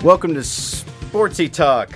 Welcome to Sportsy Talk,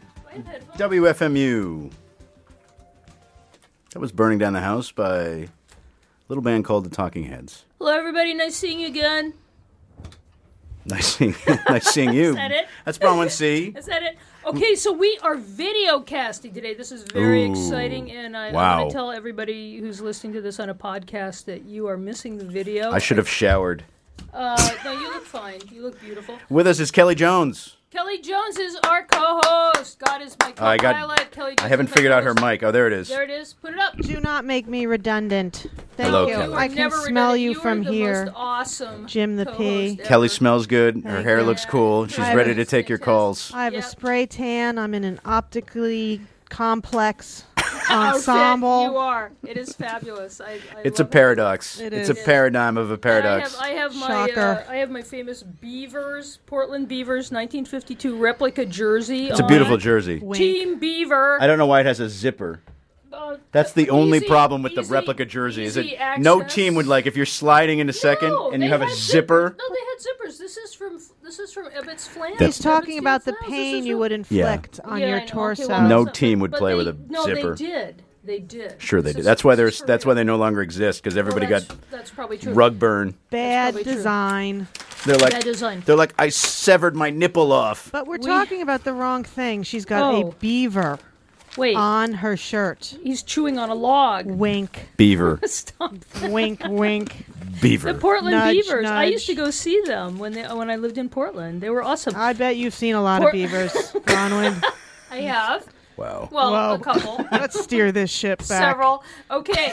WFMU. That was Burning Down the House by a little band called the Talking Heads. Hello, everybody. Nice seeing you again. Nice seeing you. Is that it? That's Bronwyn C. Is that it? Okay, so we are video casting today. This is very exciting, and I want to tell everybody who's listening to this on a podcast that you are missing the video. I should have showered. No, you look fine. You look beautiful. With us is Kelly Jones. Kelly Jones is our co-host. God is my co-pilot. Kelly Jones I haven't figured out her mic. Oh, there it is. There it is. Put it up. Do not make me redundant. Thank Hello, you. Kelly. I can smell you from here. Most awesome Jim the P. Kelly smells good. Her hair looks cool. She's ready to take your calls. I have a spray tan. I'm in an optically complex ensemble. You are. It is fabulous. It's a paradox. It's a paradigm of a paradox. I have my famous Beavers, Portland Beavers, 1952 replica jersey. It's a beautiful jersey. Team Beaver. I don't know why it has a zipper. That's the only problem with the replica jersey. Is it no team would if you're sliding into second and you have a zipper. No, they had zippers. This is from Ebbets Flanders. He's talking about the pain you would inflict on your torso. Okay, well, no team would play with a zipper. No, they did. They did. Sure, they did. That's why they no longer exist because everybody got that's probably true. Rug burn. Bad design. They're like bad design. They're like I severed my nipple off. But we're talking about the wrong thing. She's got a beaver. Wait. On her shirt. He's chewing on a log. Wink. Beaver. Stop. Wink, wink. Beaver. The Portland Nudge, Beavers. nudge. I used to go see them when I lived in Portland. They were awesome. I bet you've seen a lot of beavers, Bronwyn. I have. Wow. Well, a couple. Let's steer this ship back. Several. Okay.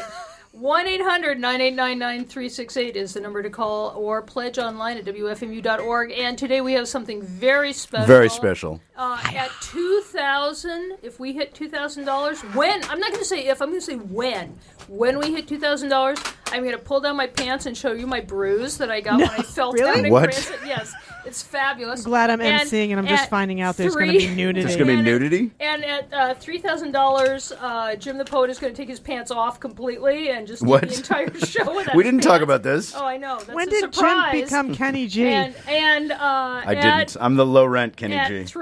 1-800-989-9368 is the number to call, or pledge online at WFMU.org. And today we have something very special. Very special. At $2,000, if we hit $2,000, I'm not going to say if, I'm going to say when. When we hit $2,000, I'm going to pull down my pants and show you my bruise that I got when I fell down in Cranston. Yes, it's fabulous. I'm glad I'm emceeing and I'm just finding out there's going to be nudity. There's going to be nudity? And at $3,000, Jim the Poet is going to take his pants off completely and just do the entire show without We didn't talk about this. Oh, I know. That's when a did surprise. Jim become Kenny G? I didn't. I'm the low rent Kenny G. At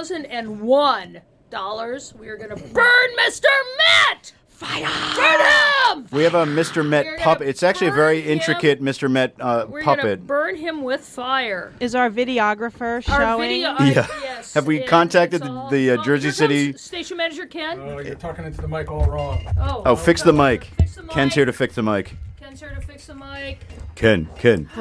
$3,001, we are going to burn Mr. Met! Fire! Burn him! We have a Mr. Met puppet. It's actually a very intricate Mr. Met puppet. We're going to burn him with fire. Is our videographer showing? Yes. Have we contacted the Jersey City station manager Ken? Oh, you're talking into the mic all wrong. Fix the mic. Ken's here to fix the mic. Ken's here to fix the mic. Ken.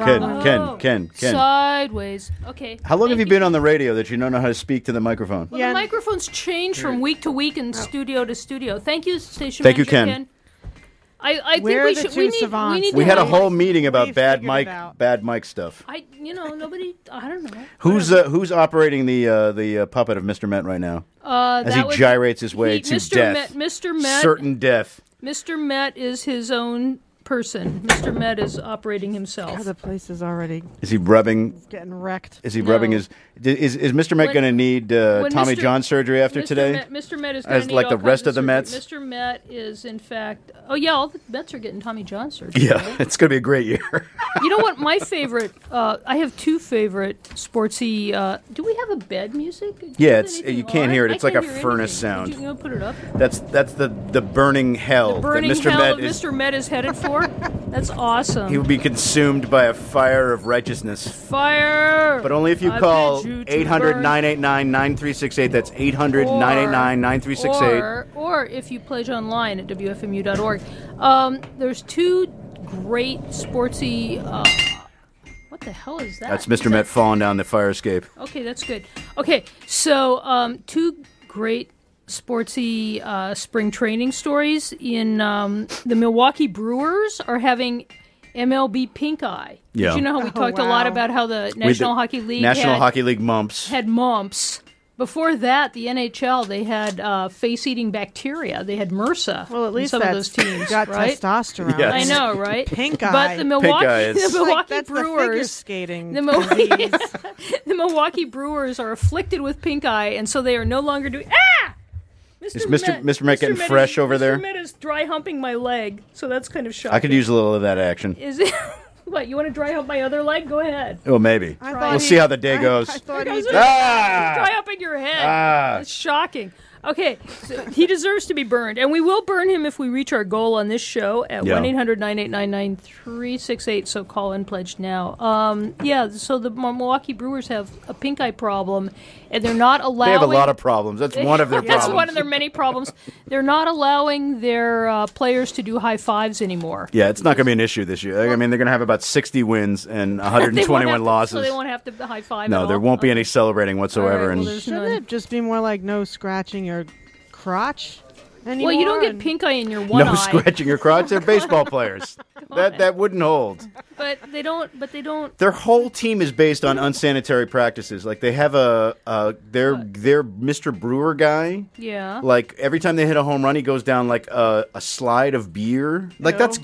Sideways. Okay. How long have you been on the radio that you don't know how to speak to the microphone? Well, the microphones change from week to week and studio to studio. Thank you, station Thank manager you, Ken. Ken. I think we should. We had a whole meeting about bad mic stuff. Nobody. I don't know. Who's operating the puppet of Mr. Met right now? As he gyrates his way to death. Mr. Met. Certain death. Mr. Met is his own person. Mr. Met is operating himself. God, the place is already. Is he rubbing? Getting wrecked. Is he rubbing his? Is Mr. Met going to need Tommy John surgery after today? Mr. Met is going to need like the rest of the Mets. Mr. Met is in fact. Oh yeah, all the Mets are getting Tommy John surgery. Yeah, right? It's going to be a great year. You know what? My favorite. I have two favorite sportsy. Do we have a bed music? Yeah, you can't hear it. It's like a furnace sound. You put it up. That's the burning hell. The burning that Mr. hell Met that Mr. Met is headed for. That's awesome. He will be consumed by a fire of righteousness. Fire! But only if you call 800-989-9368. That's 800-989-9368. Or if you pledge online at WFMU.org. There's two great sportsy... what the hell is that? That's Mr. Met falling down the fire escape. Okay, that's good. Okay, so two great sportsy spring training stories. In the Milwaukee Brewers are having MLB pink eye. Yeah. Did you know how we talked a lot about how the National Hockey League mumps had mumps? Before that, the NHL, they had face-eating bacteria. They had MRSA. Well, at least some of those teams, got right? testosterone. Yes. I know, right? Pink eye. But the Milwaukee that's Brewers, the figure skating the Milwaukee Brewers are afflicted with pink eye, and so they are no longer doing. Is Mr. Met getting fresh over there? Mr. Met is dry humping my leg, so that's kind of shocking. I could use a little of that action. Is it? What, you want to dry up my other leg? Go ahead. Well, maybe. We'll see how the day goes. I thought he Dry up in your head. It's shocking. Okay, so he deserves to be burned, and we will burn him if we reach our goal on this show at 1-800-989-9368, so call and pledge now. So the Milwaukee Brewers have a pink eye problem, and they're not allowing... They have a lot of problems. That's one of their problems. That's one of their many problems. They're not allowing their players to do high fives anymore. Yeah, it's not going to be an issue this year. I mean, they're going to have about 60 wins and 121 losses. So they won't have to high five No, there won't be any celebrating whatsoever. Right, and Shouldn't it just be more like no scratching your crotch anymore? Well, you don't get pink eye in your one eye. No scratching your crotch. They're baseball players. That wouldn't hold. But they don't. Their whole team is based on unsanitary practices. Like they have their Mr. Brewer guy. Yeah. Like every time they hit a home run, he goes down like a slide of beer. Like that's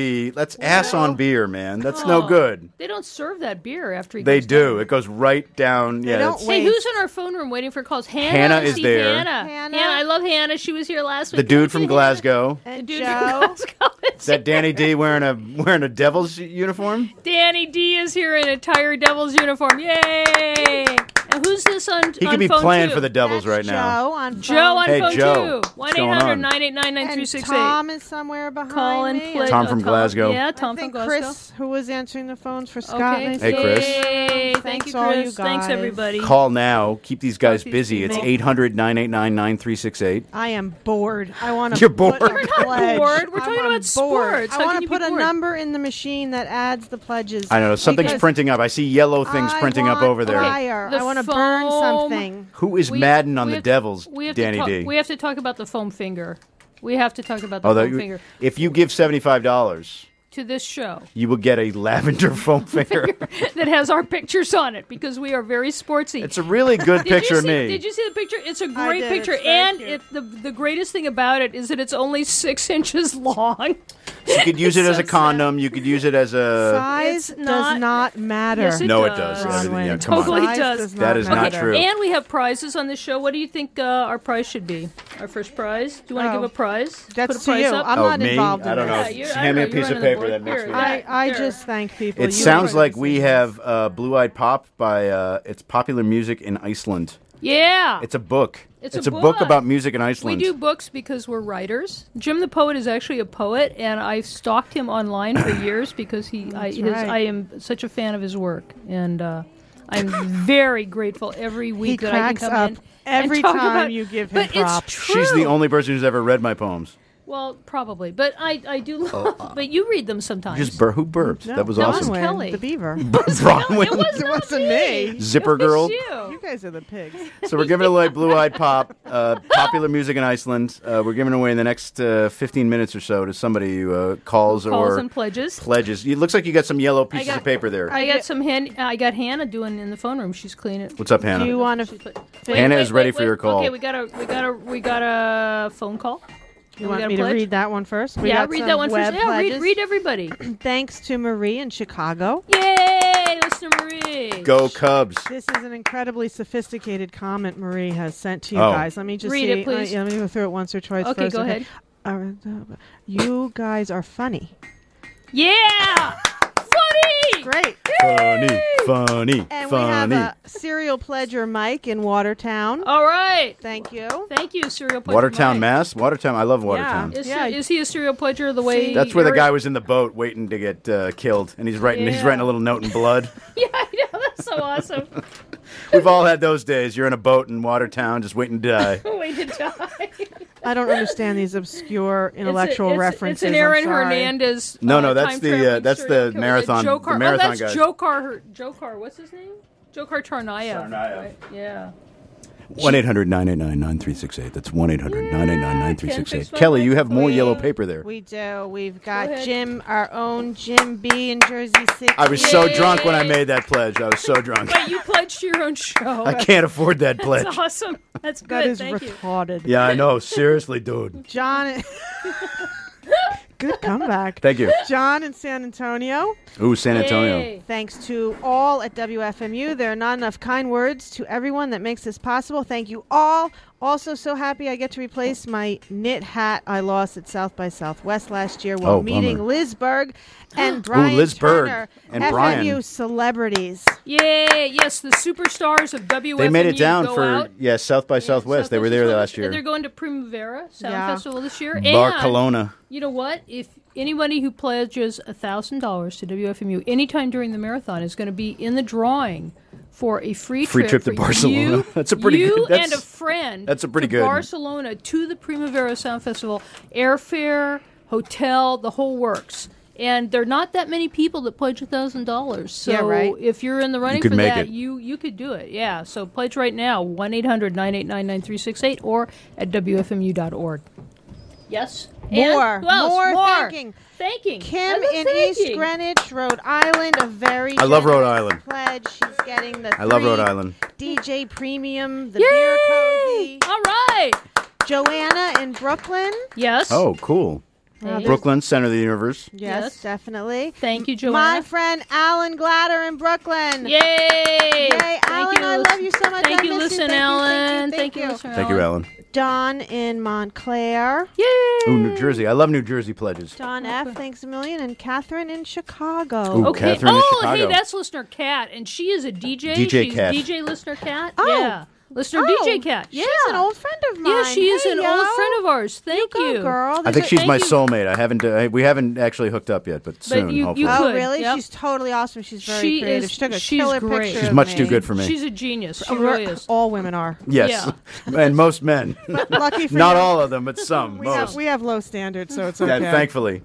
ass on beer, man. That's no good. They don't serve that beer after he They goes do. down. It goes right down. Yeah. Hey, who's in our phone room waiting for calls? Hannah is there. Hannah, I love Hannah. She was here last week. The dude from Glasgow. And Dude Joe. from Glasgow. Is that Danny D wearing a Devils uniform? Danny D is here in a tired Devils uniform. Yay! And who's this on He on could be phone playing two? for the Devils right now. Joe on phone. Joe on Hey, phone Joe. 2. What's going on? 1-800-989-9368. And Tom is somewhere behind Call and me. play. Tom from Glasgow. Yeah, I Tom from think Glasgow. Chris, who was answering the phones for Scott. Okay. Hey, Chris. Yay. Thank Thanks you, all you Chris. Thanks, guys. everybody. Call now. Keep these guys Talk to busy. these It's people. 800-989-9368. I am bored. I want to. You're bored? Put a We're not pledge. bored. We're I'm talking about bored. sports. How I can want you to be put a bored? number in the machine that adds the pledges. I know. Something's Because printing up. I see yellow things printing up over there. Fire. The I want to burn foam. something. Who is We- Madden on we the have- Devils, we have Danny to D? We have to talk about the foam finger. We have to talk about the Although foam finger if you give $75, to this show you will get a lavender foam finger. that has our pictures on it because we are very sportsy. It's a really good picture of me. Did you see the picture? It's a I great did. picture, It's very and cute. the greatest thing about it is that it's only 6 inches long. You could use it as a So condom. You could use it as a... Size It's does not- not matter. Yes, it No, it does. does. Everything, yeah, Bronwyn. come on. Totally Size does. That is not Okay, true. and we have prizes on this show. What do you think our prize should be? Our first prize? Do you want to Oh. give a prize? That's Put a to prize you. up? I'm Oh, not me? involved in I don't know. this. Yeah, Just I hand me don't a know. piece You're of running the paper board. that makes Here, me... I There. just thank people. It You sounds are like the we same. have Blue Eyed Pop by... it's popular music in Iceland. Yeah. It's a book. It's a book book. about music in We Iceland. do books because we're writers. Jim the Poet is actually a poet, and I've stalked him online for years because right. I am such a fan of his work, and I'm very grateful every week He that I can cracks come up in every and talk time about, you give him but props. It's true. She's the only person who's ever read my poems. Well, probably, but I do love. But you read them sometimes. Just who burped? No, That was that was awesome. Bronwyn, Kelly. the beaver. Bronwyn. It was It not wasn't me. Zipper It was Girl. you. You guys are the pigs. So we're giving away Blue Eyed Pop, popular music in Iceland. We're giving away in the next 15 minutes or so to somebody who calls or and pledges. pledges. It looks like you got some yellow pieces got- of paper there. I got some I got Hannah doing in the phone room. She's cleaning. What's up, Hannah? Do you want to? She's put- Hannah is ready for your call. Okay, we got a phone call. You We want got a me to pledge? read that one first? We Yeah, got read some that one web first. Yeah, pledges. read everybody. Thanks to Marie in Chicago. Yay, listen to Marie. Go Cubs. This is an incredibly sophisticated comment Marie has sent to you Oh. guys. Let me just Read see. it, please. Let me go through it once or twice Okay, first. go ahead. You guys are funny. Yeah, funny. Great. Funny. And we have a serial pledger, Mike, in Watertown. All right. Thank you. Thank you, serial pledger. Watertown, Mike. Mass? Watertown. I love Watertown. Yeah. Is he a serial pledger the way? That's where the Eric- guy was in the boat waiting to get killed, and he's writing Yeah. a little note in blood. Yeah, I know. That's so awesome. We've all had those days. You're in a boat in Watertown, just waiting to die. Wait to die. I don't understand these obscure intellectual references. It's an Aaron I'm sorry. Hernandez. No, that's time the, traveling that's the serial killer. marathon- Joe Car- the marathon that's guy. Joe Car. What's his name? Joe Car Tsarnaev. Tsarnaev. Right? Yeah. 1-800-989-9368. That's 1-800-989-9368. Can't fix Kelly, my you have more We- yellow paper there. We do. We've got ahead. Jim, our own Jim B in Jersey City. I was so Yay. drunk when I made that pledge. I was so drunk. Wait, you pledged to your own show. I can't afford that pledge. That's awesome. That's good. That is Thank you. retarded. Yeah, I know. Seriously, dude. John. Good comeback. Thank you. John in San Antonio. Ooh, San Antonio. Yay. Thanks to all at WFMU. There are not enough kind words to everyone that makes this possible. Thank you all Also, so happy I get to replace my knit hat I lost at South by Southwest last year while meeting bummer. Liz Berg and Brian Liz Berg Turner, and FMU Brian. celebrities. Yay! Yes, the superstars of WFMU. They made it down go for out. South by Southwest. They were there last year. And they're going to Primavera Sound Festival this year. Barcelona. And you know what? If anybody who pledges $1,000 to WFMU anytime during the marathon is going to be in the drawing for a free trip to Barcelona. That's a pretty good. And a friend. That's a pretty to good. Barcelona to the Primavera Sound Festival, airfare, hotel, the whole works. And there are not that many people that pledge $1,000. So if you're in the running for that, you could do it. Yeah. So pledge right now, 1-800-989-9368 or at WFMU.org. Yes? More thanking. Kim in East Greenwich, Rhode Island, a very I love Rhode Island. pledge. She's getting the I love Rhode Island. DJ Premium, the Yay! beer cozy. All right. Joanna in Brooklyn. Yes. Oh, cool. Brooklyn, center of the universe. Yes, definitely. Thank you, Joanna. My friend Alan Glatter in Brooklyn. Yay! Yay, Alan, I love you so much. Thank I you, miss listen, you. Alan. Thank you. Listener Thank you, Alan. Don in Montclair. Yay! Ooh, New Jersey. I love New Jersey pledges. Don F, thanks a million. And Catherine in Chicago. Ooh, Okay. Catherine in Chicago. Hey, that's listener Kat, and she is a DJ. DJ She's Kat. DJ listener Kat. Oh. Yeah. Listener DJ Kat. Yeah. She's an old friend of mine. Yeah, she is an old friend of ours. Thank you. you. Go, girl. I think she's my Thank you. soulmate. We haven't actually hooked up yet, but soon, you hopefully. could. Oh, really? Yep. She's totally awesome. She's very She creative. is- She took a she's killer great. picture She's of much me. too good for me. She's a genius. She really is. All women are. Yes, and most men. Lucky for Not you. all of them, but some. Most. We have low standards, so it's okay. Yeah, thankfully.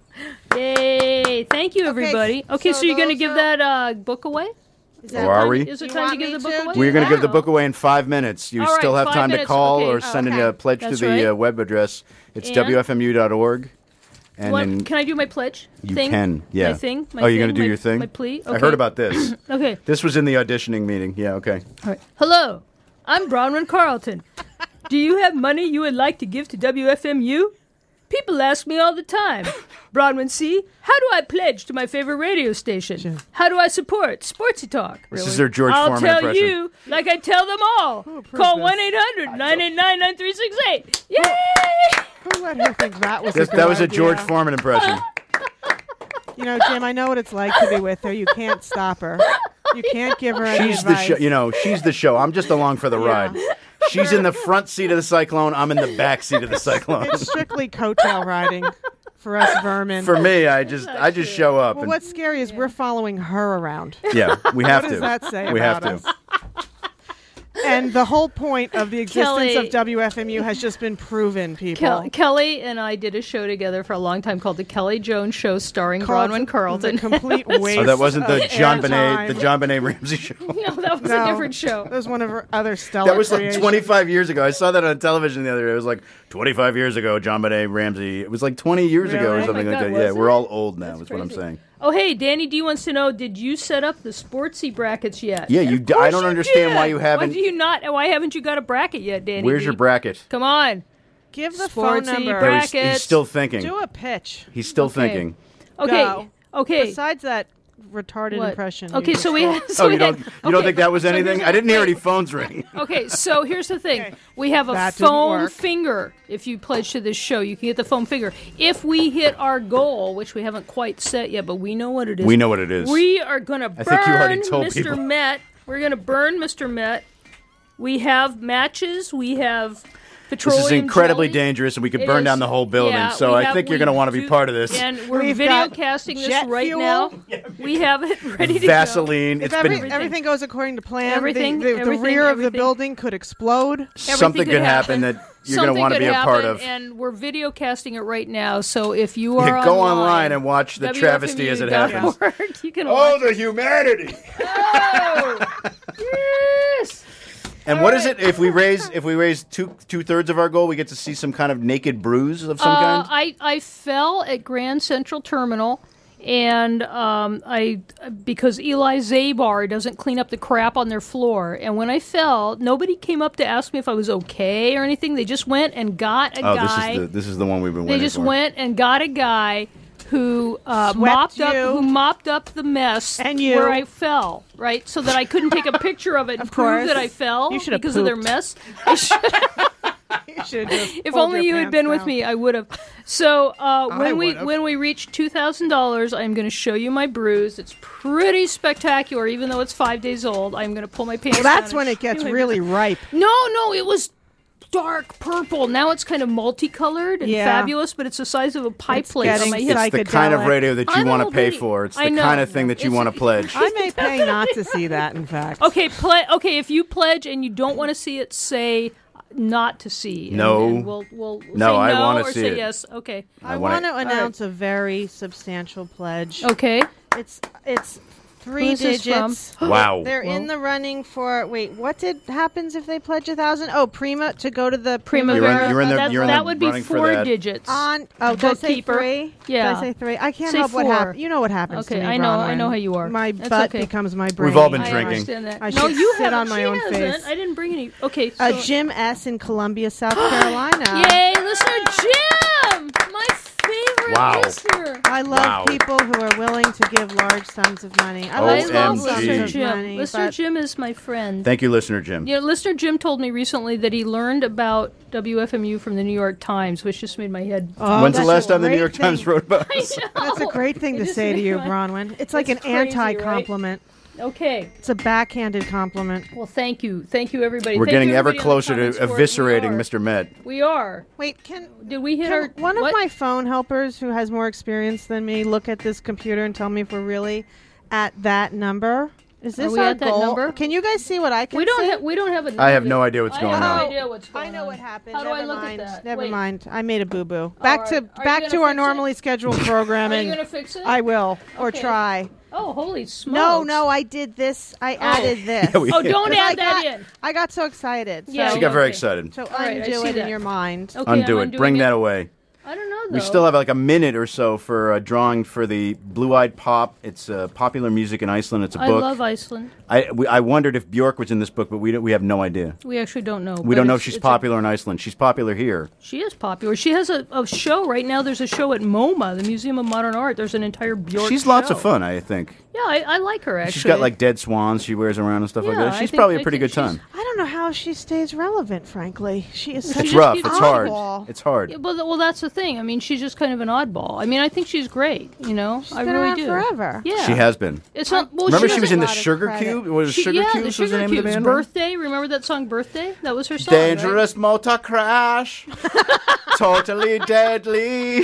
Yay! Thank you, everybody. Okay, so you're going to those give are- that book away? Is Or are we? Is it You time to want give me the book to? away? We're going to give the Wow. book away in 5 minutes. You All right, still have 5 time to minutes. call Okay. or send in a pledge That's to the right. web address. It's And- WFMU.org. And then Can I do my pledge? you thing? can. Yeah. My thing? Oh, you're going to do your thing? My plea? Okay. I heard about this. Okay. This was in the auditioning meeting. Yeah, okay. All right. Hello, I'm Bronwyn Carlton. Do you have money you would like to give to WFMU? People ask me all the time, Bronwyn C., how do I pledge to my favorite radio station? How do I support Sportsy Talk? This is their George I'll Foreman tell impression. you, like I tell them all. Call 1-800-989-9368. Yay! Who let her think that was a good That was a idea? George Foreman impression. You know, Jim, I know what it's like to be with her. You can't stop her. You can't give her any She's the advice. show. You know, she's the show. I'm just along for the ride. She's in the front seat of the Cyclone. I'm in the back seat of the Cyclone. It's strictly coattail riding for us vermin. For me, I just show up. well, and, what's scary is we're following her around. yeah, we have What to. does that say we have about to. us? And the whole point of the existence Kelly. of WFMU has just been proven, people. Kelly and I did a show together for a long time called The Kelly Jones Show, starring Called Bronwyn Carlton. The complete waste Oh, that wasn't the of John airtime. Benet Ramsey show. No, that was No. a different show. That was one of her other stellar That was like creations. 25 years ago. I saw that on television the other day. It was like 25 years ago, John Benet Ramsey. It was like 20 years ago or Really? something Oh my like God, that. Yeah, was we're it? all old now, is what I'm crazy. saying. Oh, hey, Danny D wants to know, did you set up the Sportsy brackets yet? Yeah, Of I course don't you understand did. why you haven't. Why do you not? Why haven't you got a bracket yet, Danny Where's D? your bracket? Come on. Give the Sportsy phone number. No, bracket. he's still thinking. Do a pitch. He's still Okay. thinking. Okay. Go. Okay. Besides that retarded What? impression. Okay, you so just we. did. So Oh, you don't think that was anything? I didn't hear any phones ring. Okay, so here's the thing. Okay. We have a That didn't foam work. finger. If you pledge to this show, you can get the foam finger. If we hit our goal, which we haven't quite set yet, but we know what it is. We know what it is. We are going to I think you already burn told Mr. people. Met. We're going to burn Mr. Met. We have matches. We have petroleum This is incredibly jelly. dangerous, and we could It burn is. down the whole building. Yeah, so we I have- think you're we going to want to be do- part of this. And we're We've video got casting this jet right fuel. now. We have it ready to Vaseline. If It's been everything goes according to plan, Everything- the everything- rear of the everything. building could explode. something could could happen that you're going to want to be a part of. And we're video casting it right now. So if you are Yeah, go online and watch the travesty as it happens. WFMU.org, you can Oh, watch. the humanity! Oh, yes. And what is it if we raise two-thirds of our goal? We get to see some kind of naked bruise of some kind. I fell at Grand Central Terminal, and because Eli Zabar doesn't clean up the crap on their floor, and when I fell, nobody came up to ask me if I was okay or anything. They just went and got a guy. This is the one we've been They waiting just for. went and got a guy who mopped up the mess And you. where I fell, right? So that I couldn't take a picture of it and Of prove course. that I fell You should have because of their pooped. mess. I should. If only you had been with me, I would have. So when we reach $2,000, I'm going to show you my bruise. It's pretty spectacular, even though it's 5 days old. I'm going to pull my pants down. That's when it gets really ripe. No, it was dark purple. Now it's kind of multicolored and fabulous, but it's the size of a pie plate on my hip. It's the kind of radio that you want to pay for. It's the kind of thing that you want to pledge. I may pay not to see that, in fact. Okay, if you pledge and you don't want to see it, say not to see. No. And we'll say no, I no want to or see say it. yes. Okay. I want to announce a very substantial pledge. Okay. It's 3 digits. Wow. They're in the running for. Wait, what happens if they pledge 1,000? Oh, Prima to go to the Primavera. That would be 4 digits. Did I say 3? Yeah. Did I say 3? I can't say help 4. what happens. You know what happens to me, I know how you are. My butt becomes my brain. We've all been I drinking. understand that. I no, should you sit haven't. on my own face. I didn't bring any. Okay. So. Jim S. in Columbia, South Carolina. Yay, listener Jim! My favorite listener. I love people who are willing to give large sums of money. I love listener Jim. Jim. Listener Jim is my friend. Thank you, listener Jim. You know, listener Jim told me recently that he learned about WFMU from the New York Times, which just made my head. When's the last time the New York Times wrote about us? That's a great thing to say to you, Bronwyn. It's like an anti-compliment. Right? Okay. It's a backhanded compliment. Well, thank you, everybody. We're getting ever closer to eviscerating Mr. Met. We are. Wait, did we hit our? One of my phone helpers who has more experience than me look at this computer and tell me if we're really at that number? Is this our at goal? That number? Can you guys see what I can we don't see? We don't have a number. I have no idea what's going on. I have no idea what's going on. I know what happened. How do Never I look mind. at that? Never Wait. mind. I made a boo-boo. Back Are to our normally scheduled programming. Are you going to fix it? I will. Or try. Oh, holy smokes. No, I did this. I added this. Don't add that in. I got so excited. Yeah, she got very excited. So undo it in your mind. Okay, undo it. Bring that away. I don't know, though. We still have like a minute or so for a drawing for the Blue-Eyed Pop. It's popular music in Iceland. It's a book. I love Iceland. I wondered if Björk was in this book, but we have no idea. We actually don't know. We don't know if she's popular in Iceland. She's popular here. She is popular. She has a show right now. There's a show at MoMA, the Museum of Modern Art. There's an entire Björk She's show. lots of fun, I think. Yeah, I like her, actually. She's got like dead swans she wears around and stuff like that. She's probably a pretty good time. I don't know how she stays relevant, frankly. She is such It's rough. It's hard. oddball. It's hard. Yeah, well, that's the thing. I mean, she's just kind of an oddball. I mean, I think she's great, you know? She's I been really around do. forever. Yeah. She has been. It's not, well, Remember she was in the lot of Sugar credit. Cube? Was Sugar yeah, Cubes the was the Sugar name of the Cubes. band? Birthday. Remember that song Birthday? That was her song, Dangerous motor crash. Totally deadly.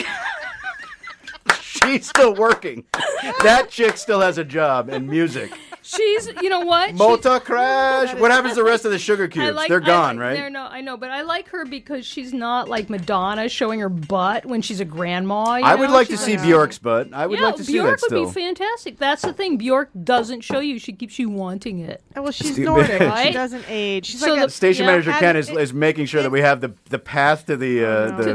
She's still working. That chick still has a job in music. She's, you know what? Motor crash. What happens to the rest of the Sugar Cubes? They're gone, right? I know, but I like her because she's not like Madonna showing her butt when she's a grandma. I would like to see Björk's butt. I would like to see that Björk still. would be fantastic. That's the thing. Björk doesn't show you. She keeps you wanting it. Well, she's Stupid. Nordic. Right? She doesn't age. She's So like the a Station manager Ken is making sure that we have the path to the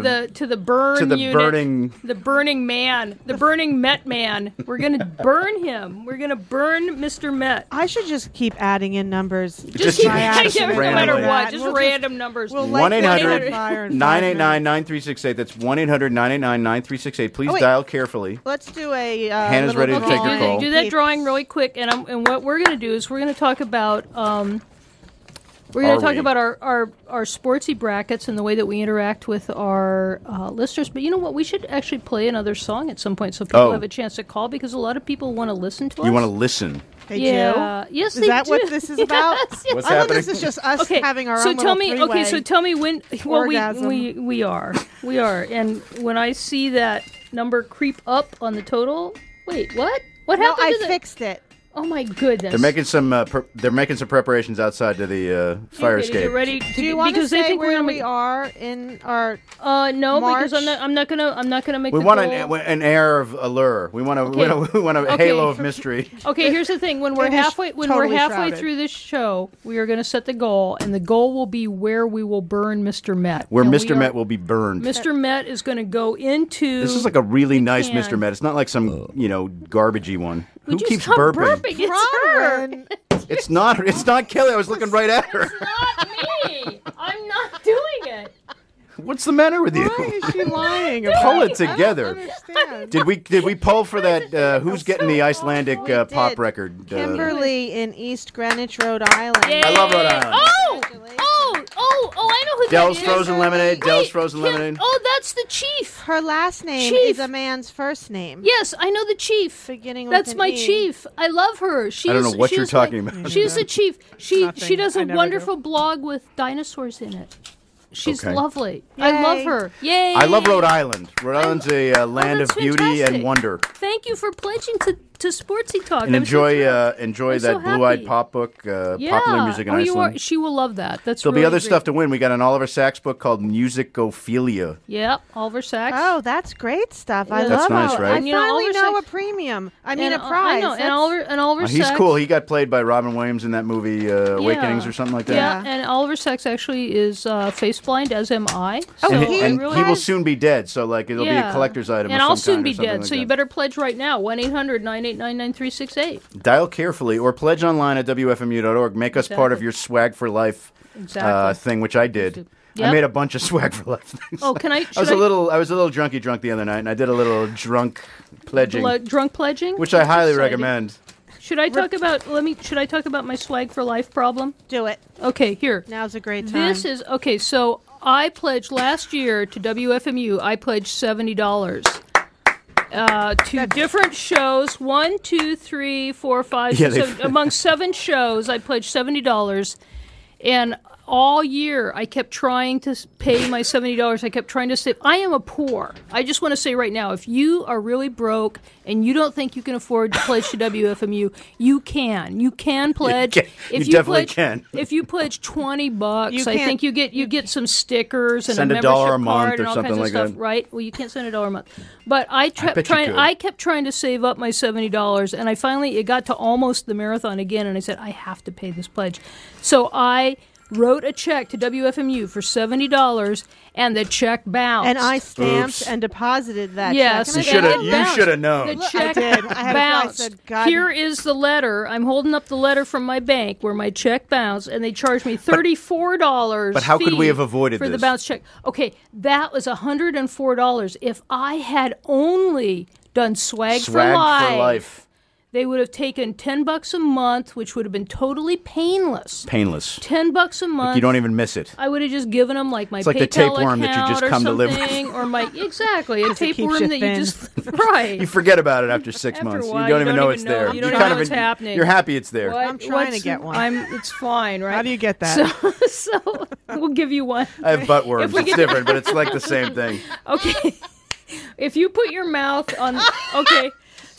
burning burning man, the burning Met man. We're gonna burn him. We're gonna burn Mr. Met. I should just keep adding in numbers. Just keep by adding accident. no matter randomly. what. Just We'll random numbers. we'll light the fire 1-800 in 5 989 minutes. 9368. That's 1-800-989-9368. Please Oh, wait. dial carefully. Let's do a. Hannah's little ready to take drawing. her call. Do that drawing really quick, and what we're going to do is we're going to talk about our sportsy brackets and the way that we interact with our listeners. But you know what? We should actually play another song at some point so people have a chance to call because a lot of people want to listen to us. You want to listen. They yeah. do? Yes, Is that what this is about? Yes. What's I thought happening? this is just us Okay, having our so own tell little me. three-way. Okay, so tell me when. Well, orgasm. we are, and when I see that number creep up on the total. Wait, what? What No, happened? I fixed it. Oh my goodness! They're making some preparations outside to the fire Okay, escape. You're ready Do you want to because they say think we're where gonna we make. are in our? No, because March? I'm not gonna make. We the want goal. an air of allure. We want a Okay. halo of mystery. Okay, here's the thing. When we're It is halfway totally shrouded. through this show, we are going to set the goal, and the goal will be where we will burn Mr. Met. Where And Mr. Met will be burned. Mr. Met is going to go into. This is like a really nice can. Mr. Met. It's not like some garbagey one. Who Would you keeps stop burping? It's her. Bronwyn. It's not Kelly. I was looking right at her. It's not me. I'm not doing it. What's the matter with you? Why is she lying? Pull about it together. I don't understand. Did we poll for that? Who's getting the Icelandic pop did. record? Kimberly in East Greenwich, Rhode Island. Yay. I love Rhode Island. I know who Dell's that is. Frozen Lemonade. Dell's Frozen Lemonade. Oh, that's the chief. Her last name Chief. is a man's first name. Yes, I know the chief. Beginning with That's an my E. chief. I love her. I don't know what you're talking about. She's the chief. She Nothing. does I a never wonderful blog with dinosaurs in it. She's Okay. lovely. I love Yay. her. Yay! I love Rhode Island. Rhode Island's a land of that's beauty fantastic. and wonder. Thank you for pledging to Sportsy Talk. And I'm so enjoy thrilled. that I'm so Blue-Eyed happy. Pop book, Yeah. Popular Music in oh, Iceland. she will love that. That's There'll really be other great. stuff to win. We got an Oliver Sacks book called Musicophilia. Yep, Oliver Sacks. Oh, that's great stuff. I Yeah. That's love nice, it. right? I And, you know, finally Oliver know a Sacks- premium. I mean, And, a prize. I know, That's- and Oliver He's Sacks. cool. He got played by Robin Williams in that movie Awakenings or something like that. Yeah, and Oliver Sacks actually is face blind, as am I. So And, he- I and really he will soon be dead, so like it'll be Yeah. a collector's item. And of I'll some soon kind be or something dead, like so you that. better pledge right now. 1-800-989-9368. Dial carefully or pledge online at WFMU.org. Make us part of your Swag for Life Exactly. thing, which I did. I Yep. made a bunch of Swag for Life things. Oh, can I? I was a little drunky drunk the other night, and I did a little drunk pledging, drunk pledging, which I highly Exciting. recommend. Should I talk about? Should I talk about my Swag for Life problem? Do it. Okay, here. Now's a great time. This is okay. So I pledged last year to WFMU. I pledged $70 to different shows. 1, 2, 3, 4, 5, Yeah, 6, 7. Among 7 shows, I pledged $70, and all year I kept trying to pay my $70. I kept trying to save. I am a poor. I just want to say right now, if you are really broke and you don't think you can afford to pledge to WFMU, you can. You can pledge. You definitely pledge, can. If you pledge $20, You I can't- think you get some stickers and Send a $1 membership a month card or and all something kinds like of stuff, that. right? Well, you can't send $1 a month. But I bet you trying. could. I kept trying to save up my $70, and I finally it got to almost the marathon again, and I said I have to pay this pledge. So I wrote a check to WFMU for $70, and the check bounced. and I stamped Oops. and deposited that Yes, check. You And I shoulda- did. you bounced. shoulda known. The Look, check I did. I had a- I bounced. said, God. Here is the letter. I'm holding up the letter from my bank where my check bounced, and they charged me $34. But how could we fee have avoided for the this? bounce check? Okay, that was $104. If I had only done Swag for Life. They would have taken $10 a month, which would have been totally painless. Painless. $10 a month. You don't even miss it. I would have just given them like my It's like the PayPal tapeworm that you account just or come to live with. something, or my exactly a Because it keeps tapeworm you that thin. you just right. You forget about it after 6 After a months. while, you don't you even don't know even it's know. there. You don't You're even kind know of what's happening. You're happy it's there. What- I'm trying to what's- get one. It's fine, right? How do you get that? So we'll give you one. I have butt worms. If we It's get- different, but it's like the same thing. Okay. If you put your mouth on okay.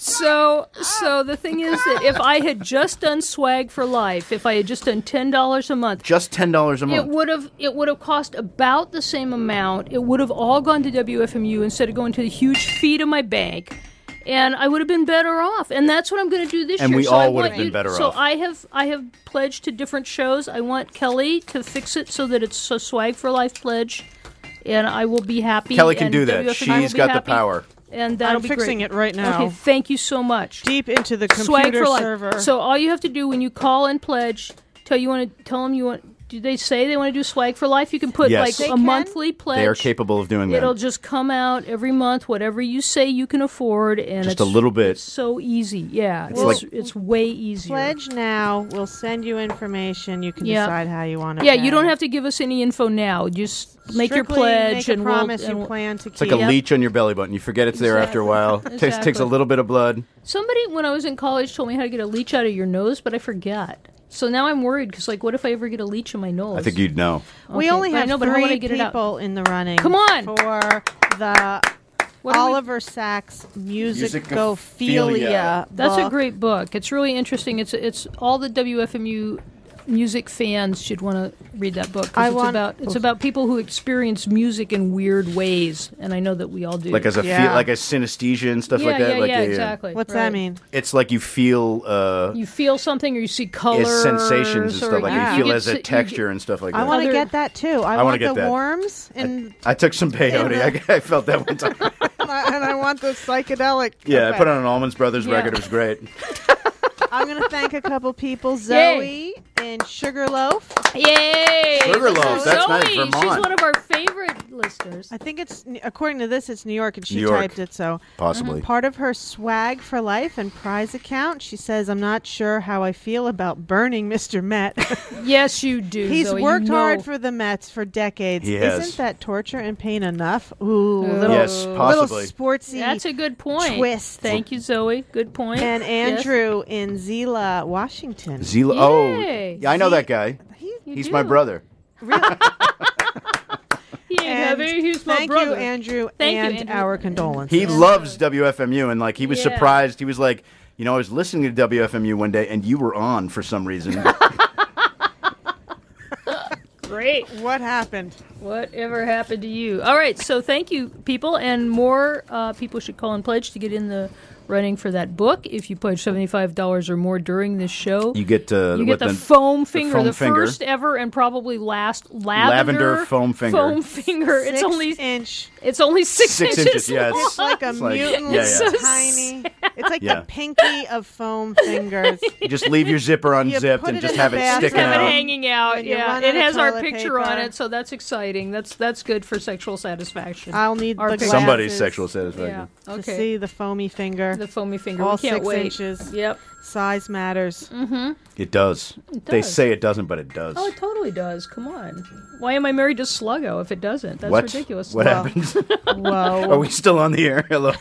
So the thing is that if I had just done Swag for Life, if I had just done $10 a month, Just $10 a month. it would have cost about the same amount. It would have all gone to WFMU instead of going to the huge fee to my bank, and I would have been better off. And that's what I'm going to do this And year. we So all I would want have been you- better so off. I have pledged to different shows. I want Kelly to fix it so that it's a Swag for Life pledge, and I will be happy. Kelly can and do that. WFMU will She's be got the happy, power. and that'll I'm be fixing great. it right now. Okay, thank you so much. Deep into the Swag computer for Life. server. So all you have to do when you call and pledge, tell them you want. Do they say they want to do Swag for Life? You can put Yes. like They a can? monthly pledge. They are capable of doing that. It'll just come out every month, whatever you say you can afford, and Just it's a little bit. It's so easy. Yeah, It's like- it's way easier. Pledge now. We'll send you information. You can Yeah. decide how you want to. Yeah, you don't have to give us any info now. Just make your Strictly pledge make a and promise we'll. you plan to It's like keep. a leech on your belly button. You forget it's there after a while. Exactly. Takes a little bit of blood. Somebody when I was in college told me how to get a leech out of your nose, but I forgot. So now I'm worried because, like, what if I ever get a leech in my nose? I think you'd know. We Okay, only but I have know, but how would I 3 get it out? people in the running. Come on! For the What do we- Oliver Sacks Musicophilia. Musicophilia. That's a book. great book. It's really interesting. It's all the WFMU music fans should want to read that book. 'Cause I it's want- it's about people who experience music in weird ways, and I know that we all do. Like as a Yeah. like a synesthesia and stuff yeah, like that. yeah, like yeah, a, exactly. What's right. that mean? It's like you feel You feel something, or you see colors, sensations and or stuff like Yeah. you feel get as a si- you texture and stuff like that. I want to Other- get that too. I wanna want get the that. worms and I took some peyote. I felt that one time. and I want the psychedelic. Yeah, I effect. put on an Almonds Brothers Yeah. record. It was great. I'm going to thank a couple people, Zoe and Sugarloaf. Yay! Sugarloaf, that's Zoe, nice, she's Vermont. one of our favorite listeners. listeners. I think it's, according to this, it's New York, and she New York. typed it, so. Possibly. Part of her swag for life and prize account, she says, I'm not sure how I feel about burning Mr. Met. Yes, you do. He's Zoe, worked you know. hard for the Mets for decades. He has. Isn't that torture and pain enough? Ooh, little, Yes, possibly. little sportsy That's a good point. twist. Thank you, Zoe. Good point. And Yes. Andrew in Zela, Washington. Zila. Yay. Oh, yeah, I know that guy. He's my do. brother. Really? He ain't heavy. He's my thank brother. you, Andrew, Thank you, and Andrew. our condolences. He loves WFMU, and like he was Yeah. surprised. He was like, I was listening to WFMU one day, and you were on for some reason. Great. What happened? Whatever happened to you? All right, so thank you, people, and more people should call and pledge to get in the running for that book. If you pledge $75 or more during this show, You get you get the foam finger, foam the finger. first ever and probably last lavender foam finger. Foam finger. It's 6 only inch. it's only 6 6 inches. inches, yes. long. It's like a It's like- mutant, yeah, yeah. tiny. It's like Yeah. the pinky of foam fingers. You just leave your zipper unzipped put and it just in have the it bathroom. sticking Have it out. hanging out. When you Yeah, run it out of has our toilet picture on paper. it, so that's exciting. That's good for sexual satisfaction. I'll need Our the picture. glasses Somebody's sexual satisfaction. Yeah. to Okay. see the foamy finger. The foamy finger. All we can't 6 wait. inches. Yep. Size matters. It does. It They does. say it doesn't, but it does. Oh, it totally does. Come on. Why am I married to Sluggo if it doesn't? That's What? ridiculous. What Well, happened? Whoa. Are we still on the air? Hello.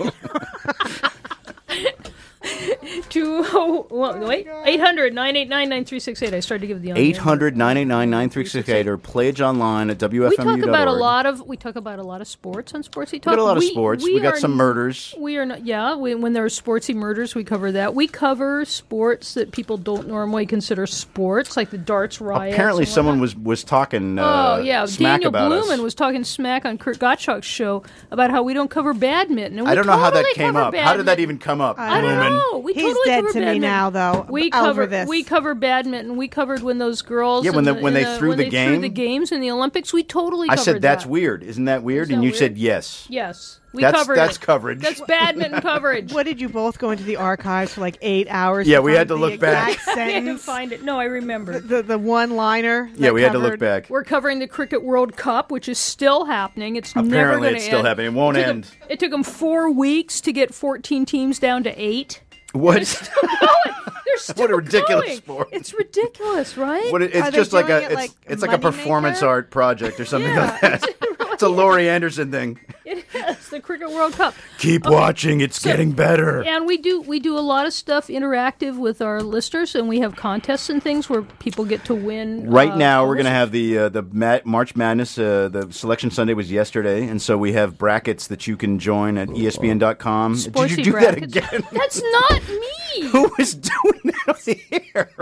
800-989-9368. I started to give the 800-989-9368 or pledge online at WFMU.org. We talk about a lot of sports on Sportsy Talk. We got a lot of sports. We got some murders. We are not. Yeah, when there are sportsy murders, we cover that. We cover sports that people don't normally consider sports, like the darts riots. Apparently, and someone whatnot. was talking smack Daniel about us. Blumen was talking smack on Kurt Gottschalk's show about how we don't cover badminton. And we I don't know how that totally came cover up. How did that badminton. even come up, I don't Blumen? know. We He's totally dead cover to me badminton. now, though. We over cover this. We cover badminton. We covered when those girls. Yeah, when they threw the threw game? the games in the Olympics. We totally. I covered said, that's that. weird. Isn't that weird? Isn't And that you weird? said yes. Yes, we That's covered. that's it. coverage. That's badminton coverage. What did you both go into the archives for like 8 hours? Yeah, to we find had to the look back. exact I had to sentence? find it. No, I remember. The one-liner. Yeah, we had to look back. We're covering the Cricket World Cup, which is still happening. It's never Apparently, going to it's still end. happening. It won't end. It took them 4 weeks to get 14 teams down to 8. What? They're still What a ridiculous going. sport. It's ridiculous, right? What Are it's they just like doing a it like it's like a performance Moneymaker? art project or something like that. It's a Laurie Anderson thing. It is the Cricket World Cup. Keep watching. It's getting better. And we do a lot of stuff interactive with our listeners, and we have contests and things where people get to win. Right now, we're almost- going to have the March Madness. The Selection Sunday was yesterday, and so we have brackets that you can join at ESPN.com. Did Sportsy you do brackets. that again? That's not me. Who is doing that on the air?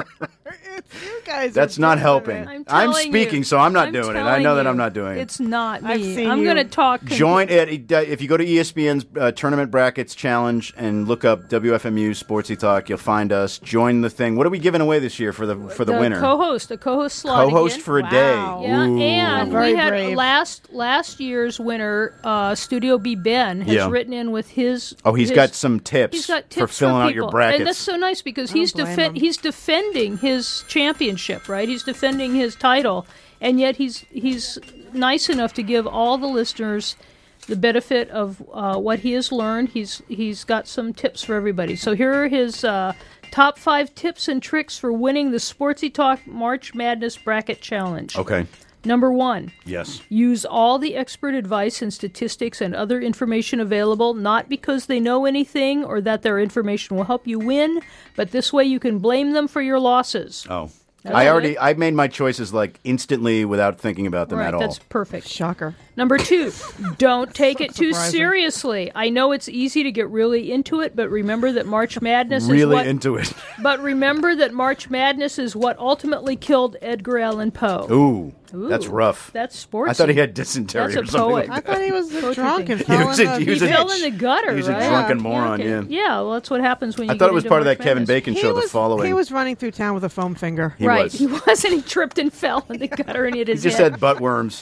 You guys That's are not doing helping. it. I'm I'm telling speaking, you. so I'm not I'm doing it. I telling know that you. I'm not doing it. It's not me. I've seen I'm you. going to talk. Join it if you go to ESPN's Tournament Brackets Challenge and look up WFMU Sportsy Talk. You'll find us. Join the thing. What are we giving away this year for the winner? A co-host slot. Co-host again. for a Wow. day. Yeah, Ooh. and Very we had brave. last year's winner, Studio B Ben, has Yeah. written in with his. Oh, he's got some tips, He's got tips for filling out your people. brackets. And that's so nice because I don't blame him. he's defending his championship, right? He's defending his title, and yet he's nice enough to give all the listeners the benefit of what he has learned. He's got some tips for everybody. So here are his top 5 tips and tricks for winning the Sportsy Talk March Madness Bracket Challenge. Okay. Number 1. Yes. Use all the expert advice and statistics and other information available, not because they know anything or that their information will help you win, but this way you can blame them for your losses. Oh. That's I made my choices like instantly without thinking about them Right, at all. that's perfect. Shocker. Number 2, don't take it too surprising. seriously. I know it's easy to get really into it, but remember that March Madness is Really what into it. But remember that March Madness is what ultimately killed Edgar Allan Poe. Ooh, that's rough. That's sportsy. I thought he had dysentery That's or a something poet. like I thought he was Poetry drunk thing. and fell was a- in he the was He a- fell in the gutter, He's a right? drunken moron, okay. yeah. Yeah, well, that's what happens when you I get thought it was into part of March that Kevin Madness. Bacon show, The Following. He was running through town with a foam finger. He Right, was. he was, and he tripped and fell in the gutter and hit He his just head. had butt worms.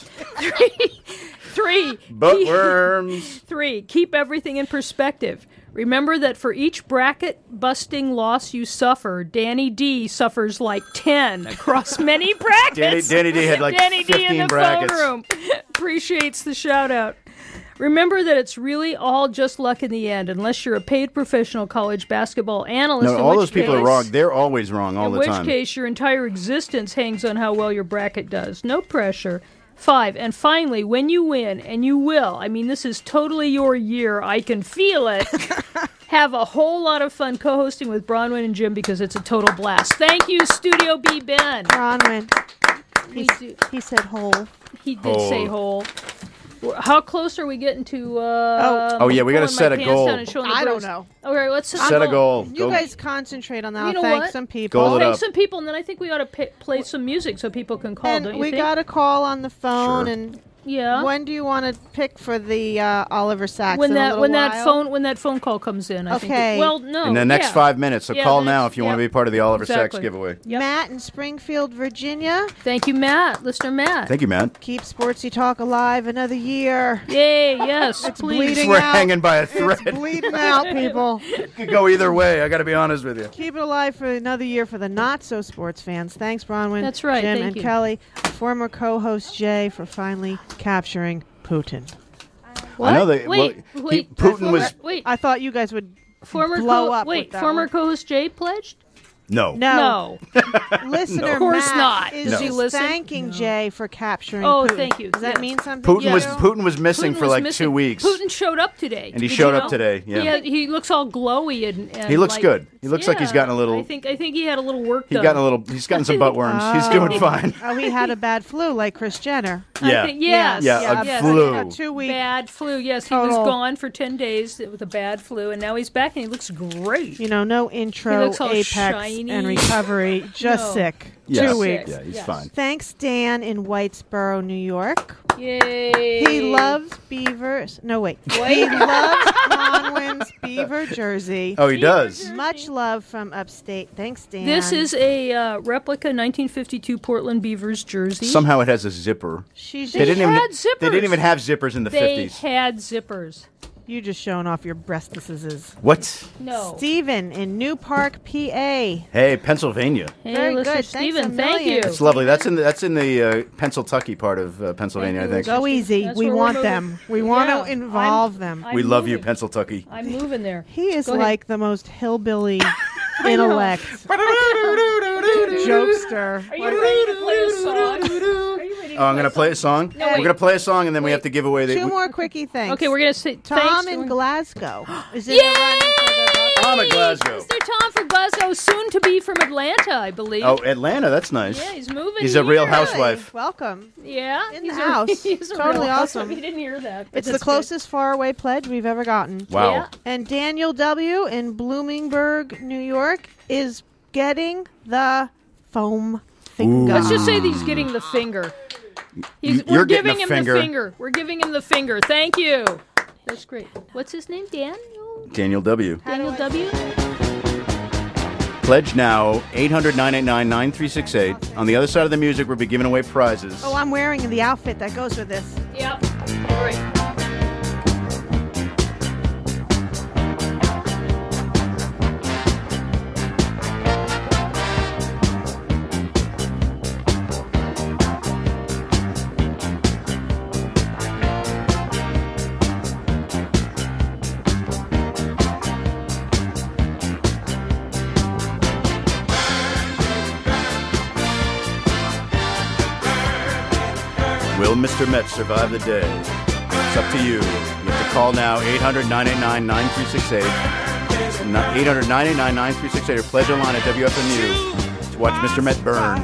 3. Butt worms. 3. Keep everything in perspective. Remember that for each bracket-busting loss you suffer, Danny D suffers like 10 across many brackets. Danny D had like Danny D in 15 the brackets. phone room. appreciates the shout out. Remember that it's really all just luck in the end, unless you're a paid professional college basketball analyst. No, all those people are wrong. They're always wrong all the time. In which case, your entire existence hangs on how well your bracket does. No pressure. 5. And finally, when you win, and you will, I mean, this is totally your year. I can feel it. Have a whole lot of fun co-hosting with Bronwyn and Jim because it's a total blast. Thank you, Studio B Ben. Bronwyn. He said whole. He did say whole. How close are we getting to? Oh yeah, we got to set a goal. I don't know. Okay, let's set a goal. You guys concentrate on that. You know Thank what? some people. Goal it Thank up. some people, and then I think we ought to play some music so people can call. And don't you we think? got a call on the phone, Sure. and Yeah. when do you want to pick for the Oliver Sacks? When In a that little when while? that phone call comes in, I think. Okay. Well, no. In the next 5 minutes, so Yeah, call the now next- if you want to yep. be part of the Oliver Sacks Exactly. giveaway. Yep. Matt in Springfield, Virginia. Thank you, Matt. Listener Matt. Thank you, Matt. Keep Sportsy Talk alive another year. Yay! Yes, It's please. bleeding We're out. hanging by a thread. It's bleeding out, people. It could go either way. I got to be honest with you. Keep it alive for another year for the not-so-sports fans. Thanks, Bronwyn. That's right, Jim thank and you. Kelly. Former co-host Jay for finally capturing Putin. What? I know that. Wait, well, wait. Putin was. Wait. I thought you guys would Former blow up Wait, with that former one. co-host Jay pledged? No. No. No. Listener Of course Matt not. is Does he just listen? thanking Jay for capturing Oh, Putin. thank you. Does that Yeah. mean something? Putin to was you? Putin was missing Putin for was like missing. 2 weeks. Putin showed up today. And he Did showed you up know? today, yeah. He looks all glowy and He looks like- good. He looks like he's gotten a little. I think he had a little work He's done. gotten some butt worms. He's doing fine. Oh, he had a bad flu like Chris Jenner. Yeah. I think, yes. Yeah, a yes. flu. 2 week. Bad flu. Yes, he was Total. gone for 10 days with a bad flu, and now he's back and he looks great. You know, no He intro, looks all apex, shiny. and recovery. Just No. sick. Yes. 2 weeks. Yeah, he's Yes. fine. Thanks, Dan in Whitesboro, New York. Yay! He loves beavers. No, wait. He loves Bronwyn's beaver jersey. Oh, he does. Much love from upstate. Thanks, Dan. This is a replica 1952 Portland Beavers jersey. Somehow it has a zipper. She's They just, had zippers. They didn't even have zippers in the They 50s. had zippers. you just showing off your breastises. What? No. Steven in New Park, PA. Hey, Pennsylvania. Hey, Very Listener good. Thanks Steven, a thank you. million. It's lovely. That's in the Pennsyltucky part of Pennsylvania, I Thank you. think. Go easy. That's we where we're want moving. them. We want Yeah. to involve them. I'm We love you, moving. Pennsyltucky. I'm moving there. He is Go ahead. like the most hillbilly intellect jokester. Are you ready to play a song? Are you ready to Oh, I'm going to play a song? No, We're wait. going to play a song, and then we have to give away the... Two more quickie things. Okay, we're gonna say Tom thanks in to- Glasgow is in Yay! the running for the. Tom in Glasgow. Mr. Tom from Glasgow, soon to be from Atlanta, I believe. Oh, Atlanta, that's nice. Yeah, he's moving. He's a real here. housewife. Welcome. Yeah, In he's the a- house. He's a Totally real housewife. awesome. He didn't hear that. but It's the that's closest faraway pledge we've ever gotten. Wow. Yeah. And Daniel W. in Bloomingburg, New York, is getting the foam finger. good. Let's just say that he's getting the finger. You're We're getting giving the him finger. the finger. We're giving him the finger. Thank you. That's great. What's his name? Daniel? Daniel W. Daniel W? Pledge now, 800-989-9368. On the other side of the music, we'll be giving away prizes. Oh, I'm wearing the outfit that goes with this. Yep. Great. Will Mr. Met survive the day? It's up to you. You have to call now, 800-989-9368. 800-989-9368 or pledge online at WFMU to watch Mr. Met burn.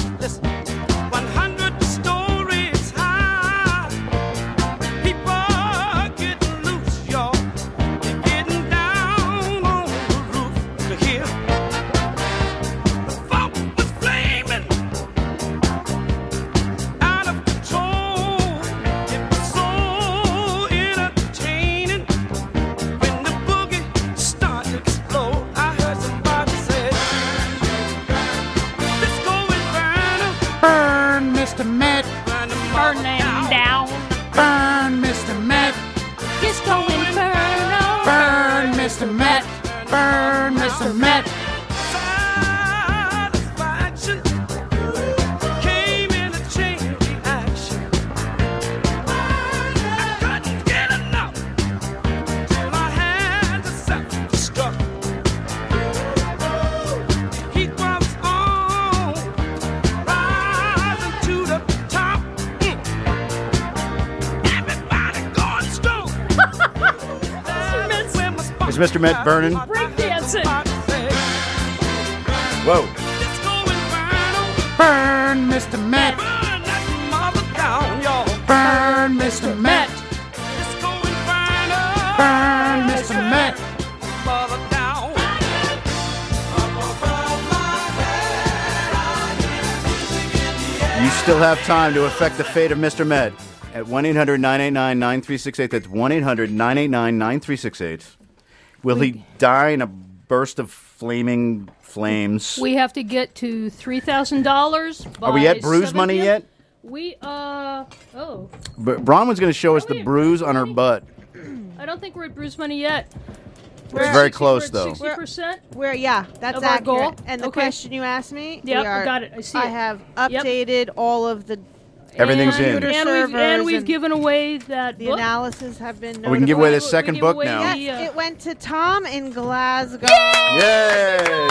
100 stories high. People getting loose, y'all. They're getting down on the roof to hear. The funk was flaming out of control. It was so entertaining when the boogie started to explode. I heard somebody say, "Disco Inferno." Burn, Mr. Met. Burn them down. Burn, Mr. Met. Disco Inferno. Burn, Mr. Met. Burn, Mr. Met. Satisfaction came in a chain reaction. Mr. Met burning? Breakdancing. Whoa. Burn, Mr. Met. Burn, Mr. Met. Burn, Mr. Met. You still have time to affect the fate of Mr. Met at 1-800-989-9368. That's 1-800-989-9368. Will he die in a burst of flaming flames? We have to get to $3,000. Are we at bruise money yet? We, oh. But Bronwyn's going to show us the bruise on her butt. I don't think we're at bruise money yet. It's very close, though. 60%? That's Of our accurate. goal? And the Okay. question you asked me, Yep, we are, I got it. I see I it. have updated all of the Everything's in. computer And servers we've and given away that the book. analysis have been Oh, we can give away the notified. second give book away now. the- Yes, it went to Tom in Glasgow. Yay!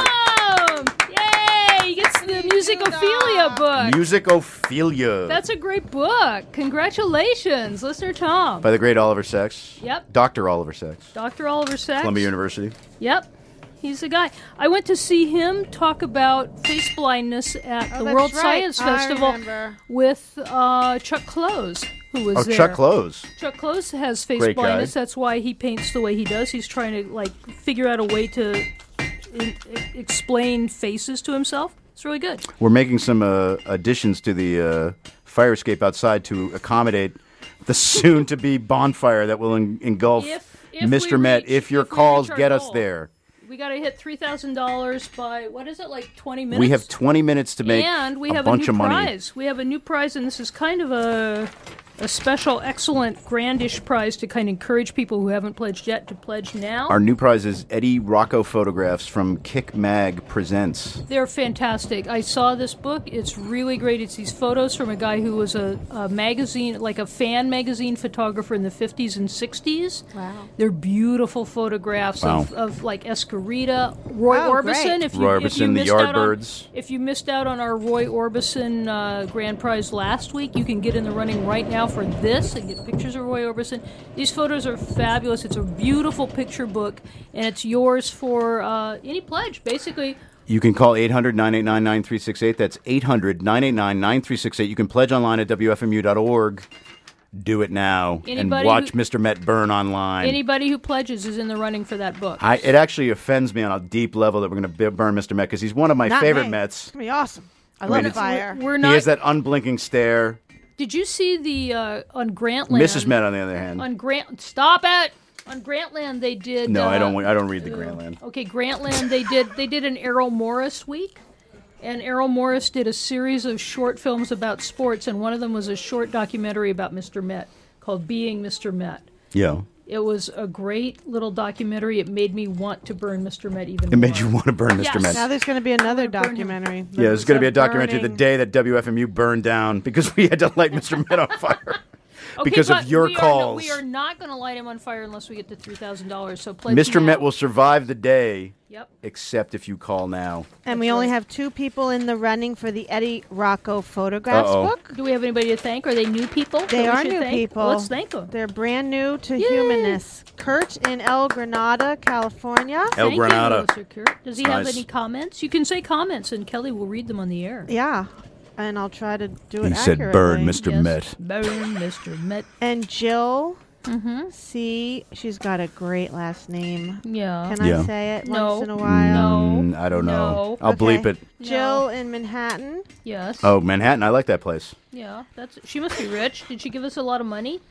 Yay! He gets the Musicophilia book. Musicophilia. That's a great book. Congratulations, listener Tom. By the great Oliver Sacks. Yep. Dr. Oliver Sacks. Dr. Oliver Sacks. Columbia University. Yep. He's the guy. I went to see him talk about face blindness at the that's World right. Science I Festival remember. with Chuck Close, who was Oh, there. Chuck Close. Chuck Close has face Great guy. blindness. That's why he paints the way he does. He's trying to figure out a way to explain faces to himself. It's really good. We're making some additions to the fire escape outside to accommodate the soon-to-be bonfire that will engulf If Mr. we Met. reach- If your if we calls reach our get us goal. there. We got to hit $3,000 by, what is it, 20 minutes? We have 20 minutes to make and we a have bunch a of new money. prize. We have a new prize, and this is kind of a special, excellent, grandish prize to kind of encourage people who haven't pledged yet to pledge now. Our new prize is Eddie Rocco photographs from Kick Mag Presents. They're fantastic. I saw this book. It's really great. It's these photos from a guy who was a magazine, like a fan magazine photographer in the 50s and 60s. Wow. They're beautiful photographs Wow. of like Escarita, Roy Oh, Orbison. great. If Roy if Orbison, the missed out on- Yardbirds. If you missed out on our Roy Orbison grand prize last week, you can get in the running right now for this and get pictures of Roy Orbison. These photos are fabulous. It's a beautiful picture book, and it's yours for any pledge, basically. You can call 800-989-9368. That's 800-989-9368. You can pledge online at WFMU.org. Do it now and Anybody watch who- Mr. Met burn online. Anybody who pledges is in the running for that book. It actually offends me on a deep level that we're going to burn Mr. Met because he's one of my Not favorite me. Mets. It's going to be awesome. I mean, love it's- fire. We're He not. has that unblinking stare. Did you see the on Grantland? Mrs. Met, on the other hand. On Stop it. On Grantland, they did. No, I don't read the Grantland. Okay, Grantland, they did an Errol Morris week, and Errol Morris did a series of short films about sports, and one of them was a short documentary about Mr. Met called Being Mr. Met. Yeah. It was a great little documentary. It made me want to burn Mr. Met even more. It made you want to burn Mr. Yes. Met. Now there's going to be another burn him. documentary. Yeah, there's going to be a documentary the burning- day that WFMU burned down because we had to light Mr. Met on fire. Okay, because but of your we calls. we are not going to light him on fire unless we get to $3,000. So pledge Mr. now. Met will survive the day, Yep. except if you call now. And we That's only right. have 2 people in the running for the Eddie Rocco photographs Uh-oh. book. Do we have anybody to thank? Are they new people? They that we are should new thank? people. Let's thank them. They're brand new to Yay. humanness. Kurt in El Granada, California. El Thank Granada. You, Sir Kurt. Does he have Nice. any comments? You can say comments, and Kelly will read them on the air. Yeah. And I'll try to do it He said, accurately. burn Mr. Yes. Met. Burn Mr. Met. And Jill Mm-hmm. C. She's got a great last name. Yeah. Can Yeah. I say it No. once in a while? No. I don't know. No. I'll bleep Okay. it. Jill in Manhattan. Yes. Oh, Manhattan. I like that place. Yeah. She must be rich. Did she give us a lot of money?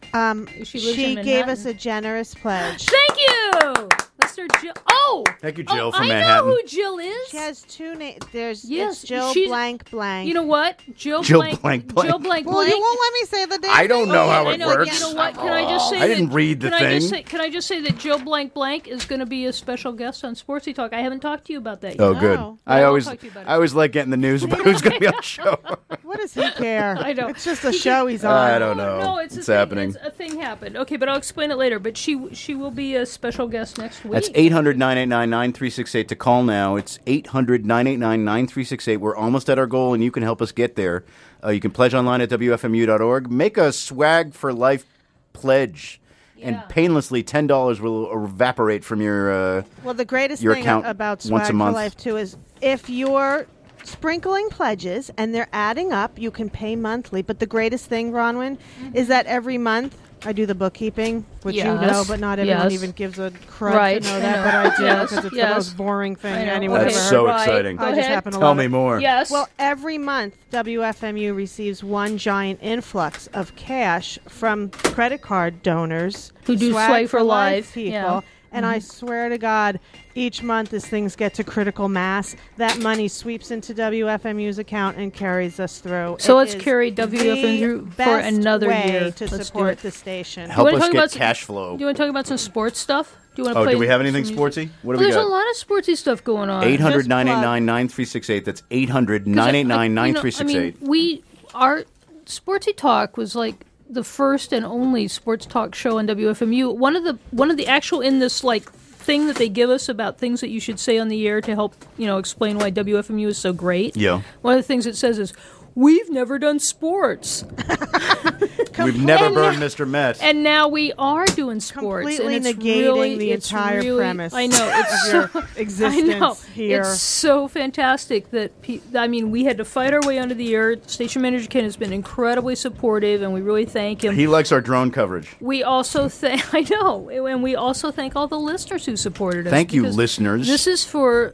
She lives She in gave us Manhattan. a generous pledge. Thank you, Mr. Jill. Oh. Thank you, Jill, oh, from I Manhattan. know who Jill is. She has 2 names. There's Yes, it's Jill she's- blank blank. You know what? Jill Jill blank blank blank. Jill blank well, blank. you won't let me say the name. I don't know how I it know, works. You know what? Can I just say I didn't read the can I just thing. say, can I just say that Jill blank blank is going to be a special guest on Sportsy Talk? I haven't talked to you about that yet. Oh, good. No. I I'll always, talk to you about it. I always like getting the news about who's going to be on the show. What does he care? I know. It's just a show he's on. I don't know. No, it's a It's thing. happening. It's a thing happened. Okay, but I'll explain it later. But she will be a special guest next week. That's 800-989-9368 to call now. It's 800-989-9368. We're almost at our goal, and you can help us get there. You can pledge online at WFMU.org. Make a Swag for Life pledge and painlessly $10 will evaporate from your. Well, the greatest your thing account about once Swag a for month. Life too is if you're sprinkling pledges and they're adding up, you can pay monthly. But the greatest thing, Bronwyn, is that every month I do the bookkeeping, which you know, Yes. but not everyone Yes. even gives a crud Right, to know I that, know. but I do Yes, because it's yes. the most boring thing I know. anyone That's ever so heard. exciting. Go I just ahead. happen to Tell love me it. more. Yes. Well, every month, WFMU receives one giant influx of cash from credit card donors Who do Swag for Life, people. yeah. And I swear to God, each month as things get to critical mass, that money sweeps into WFMU's account and carries us through. So It let's is carry the WFMU for best another way year. to Let's do support it. the station. Help wanna us talk get about some- cash flow. Do you want to talk about some sports stuff? Do you want to Oh, play? do we have anything some sportsy? What do Well, we there's got? a lot of sportsy stuff going on. 800-989-9368. That's 800-989-9368. Our Sportsy Talk was like the first and only sports talk show on WFMU. One of the actual in this like thing that they give us about things that you should say on the air to help explain why WFMU is so great. Yeah. One of the things it says is, "We've never done sports." We've never burned Mr. Met. And now we are doing sports. Completely and it's negating really, the it's entire really- premise I know. It's of your so, existence I know. here. It's so fantastic that, we had to fight our way onto the air. Station manager Ken has been incredibly supportive, and we really thank him. He likes our drone coverage. We also thank, I know, and we also thank all the listeners who supported us. Thank you, because listeners. This is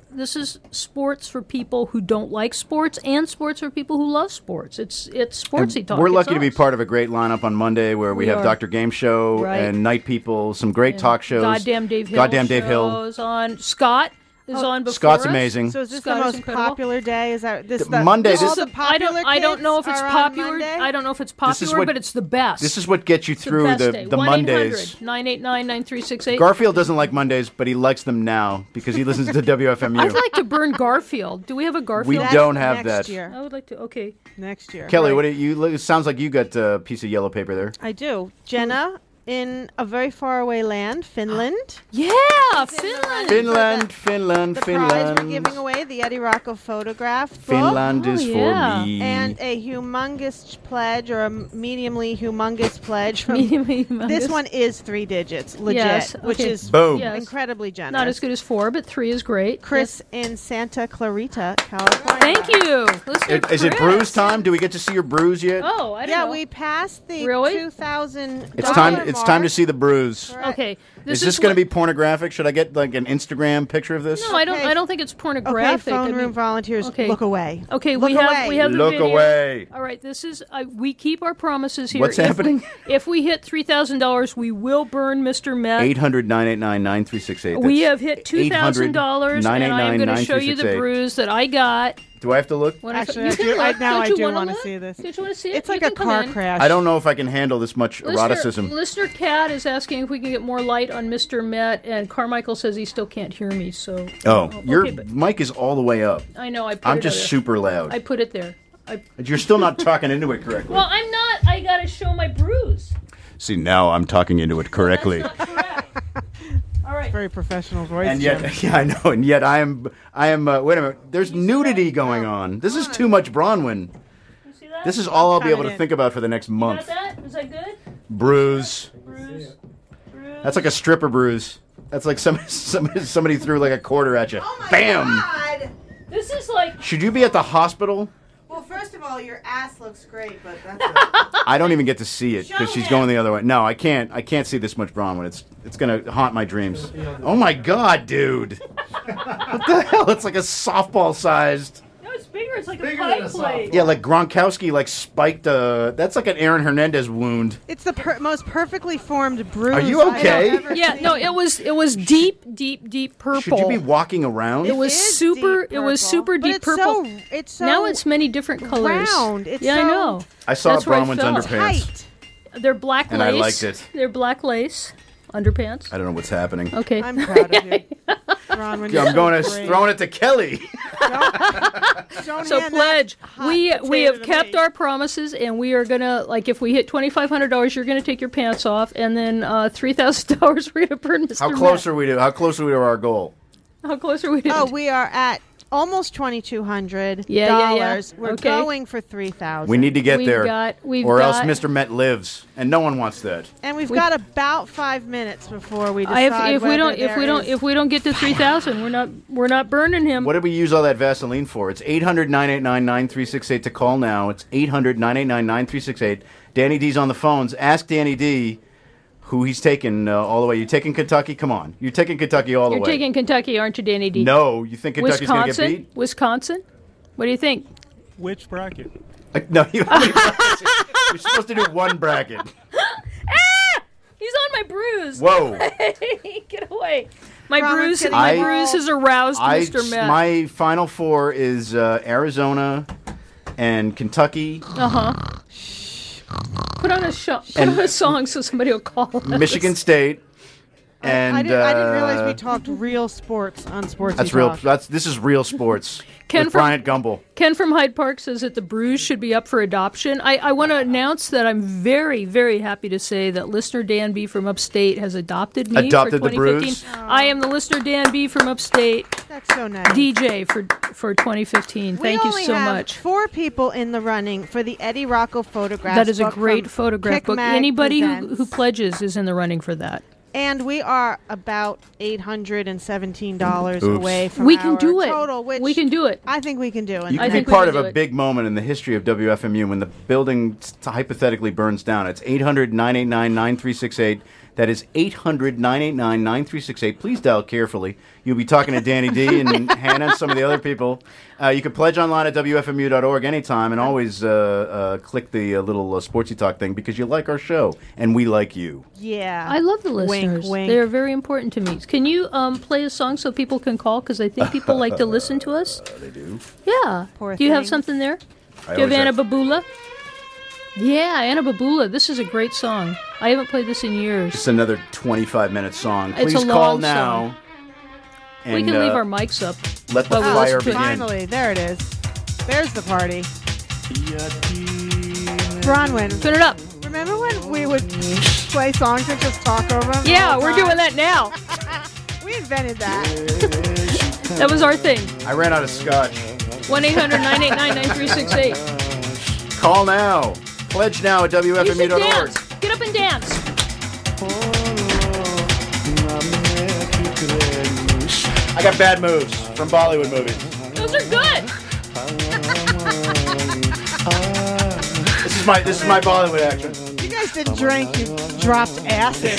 sports for people who don't like sports, and sports for people who love sports. It's sportsy And talk. we're It's lucky to be us. part of a great lineup on Monday where we We have are. Dr. Game Show Right. and Night People, some great talk shows. Goddamn Dave Hill. Goddamn Dave Hill. shows on. Scott is on before Scott's us. amazing. So is this Scott the is most incredible. popular day? Is that this The the Monday, all this- the popular I don't kids know if it's are on popular. Monday? I don't know if it's This is popular, what- but it's the best. This is what gets you the through best the day. Mondays. 1-800-989-9368. Garfield doesn't like Mondays, but he likes them now because he listens to WFMU. I'd like to burn Garfield. Do we have a Garfield? We That's don't have next that. year. I would like to. Okay. Next year. Kelly, Right. what do you? It sounds like you got a piece of yellow paper there. I do. Jenna, in a very faraway land, Finland. Yeah, Finland. Finland, The prize we're Finland. giving away, the Eddie Rocco photograph book. Finland Oh, is yeah. for me. And a humongous pledge, or a mediumly humongous pledge. From, Medium humongous. This one is 3 digits, legit, Yes, which okay. is Boom. Yes. incredibly generous. Not as good as 4, but 3 is great. Chris in Santa Clarita, California. Thank you. Listener Is it Chris. bruise time? Do we get to see your bruise yet? Oh, I don't Yeah, know. we passed the Really? $2,000 It's time. mark. It's time to see the bruise. Okay. Is this going to be pornographic? Should I get like an Instagram picture of this? No, I don't. Okay. I don't think it's Okay, pornographic. phone I mean- room volunteers, okay. look away. Okay, Look we have away. we have the Look video. away. All right, this is we keep our promises here. What's happening? If we hit $3,000, we will burn Mr. Met. 800-989-9368. We That's have hit $2,000, and I'm going to show you the 800-989-9368. bruise that I got. Do I have to look? When Actually, you I can do- look. I- now Don't I you do wanna wanna look? see this. Don't you want to see it? It's You like a can come car in. crash. I don't know if I can handle this much eroticism. Listener Cat is asking if we can get more light on Mr. Met, and Carmichael says he still can't hear me. So Your okay, but mic is all the way up. I know I put I'm it just there. super loud. I put it there. You're still not talking into it correctly. Well, I'm not. I got to show my bruise. See, now I'm talking into it correctly. That's not correct. All right. Very professional voice. And Jim. yet, yeah, I know. And yet, I am. Wait a minute. There's nudity going on. This is too much Bronwyn. You see that? This is all I'll be able to coming in. think about for the next Got month. that? Is that good? Bruise. Bruise. That's like a stripper bruise. That's like somebody threw like a quarter at you. Oh Bam! This is like. Should you be at the hospital? Well, first of all, your ass looks great, but that's I don't even get to see it because Show she's him. going the other way. No, I can't. I can't see this much Bronwyn. It's gonna haunt my dreams. Oh my god, dude! What the hell? It's like a softball sized. No, it's bigger. It's like a Bigger pie than a plate. Yeah, like Gronkowski like spiked a. That's like an Aaron Hernandez wound. It's the most perfectly formed bruise. Are you I've okay? ever Yeah, seen. no, it was deep purple. Should you be walking around? It was is super. deep It was purple, super but deep it's purple. It's so Now it's many different colors. round. It's yeah, I so know. I saw That's where I Bronwyn's felt. underpants. tight. They're black And lace. I liked it. They're black lace underpants. I don't know what's happening. Okay. I'm proud of you, Ron. Yeah, I'm going to throwing it to Kelly. Don't So hand pledge. that hot We potato have to kept me. our promises, and we are gonna if we hit $2,500, you're gonna take your pants off, and then $3,000 we're gonna burn Mr. How close Met. are we to? How close are we to our goal? How close are we? To Oh, we are at almost $2,200. Yeah. We're Okay. going for $3,000. We need to get We've there, got- we've or else got- Mr. Met lives, and no one wants that. And we've got about 5 minutes before we decide If we don't get to 3,000, we're not burning him. What did we use all that Vaseline for? It's 800-989-9368 to call now. It's 800-989-9368. Danny D's on the phones. Ask Danny D who he's taking all the way. You taking Kentucky? Come on. You're taking Kentucky all the You're way. taking Kentucky, aren't you, Danny D? No, you think Kentucky's going to get beat? Wisconsin? What do you think? Which bracket? No, you're supposed to do one bracket. He's on my bruise. Whoa. Get away. My Robin's bruise getting I- has aroused Mr. Met. My final four is Arizona and Kentucky, Put on a song so somebody will call us. Michigan State, and I didn't realize we talked real sports on Sports. That's real. This is real sports. Ken with from- Bryant Gumbel. Ken from Hyde Park says that the Brews should be up for adoption. I want to announce that I'm very, very happy to say that listener Dan B from Upstate has adopted me Adopted for the 2015. Brews? I am the listener Dan B from Upstate That's so nice. DJ for 2015. Thank we you only so have much. 4 people in the running for the Eddie Rocco photograph. That is a great photograph book. Anybody who Presents. pledges is in the running for that. And we are about $817 Oops. away from We can our do it. total, which We can do it. I think we can do it. You I can be think we part can of do a it. big moment in the history of WFMU when the building hypothetically burns down. It's 800-989-9368. That is 800-989-9368. Please dial carefully. You'll be talking to Danny D and Hannah and some of the other people. You can pledge online at WFMU.org anytime and always click the little Sportsy Talk thing because you like our show and we like you. Yeah. I love the Wink, listeners. wink. They are very important to me. Can you play a song so people can call? Because I think people like to listen to us. They do. Yeah. Poor Do you have things. something there? I Do you have always Anna have- Babula? Yeah, Anna Babula. This is a great song. I haven't played this in years. It's another 25-minute song. It's a Please call long now. song. And, We can leave our mics up. let the while we fire listen to it. begin. Finally, there it is. There's the party. Bronwyn, Turn it up. remember when we would play songs and just talk over them? Yeah, we're doing that now. We invented that. That was our thing. I ran out of scotch. 1-800-989-9368. Call now. Pledge now at You should WFMU.org. dance. Get up and dance. I got bad moves from Bollywood movies. Those are good. This is my Bollywood action. You guys didn't drink, you dropped acid.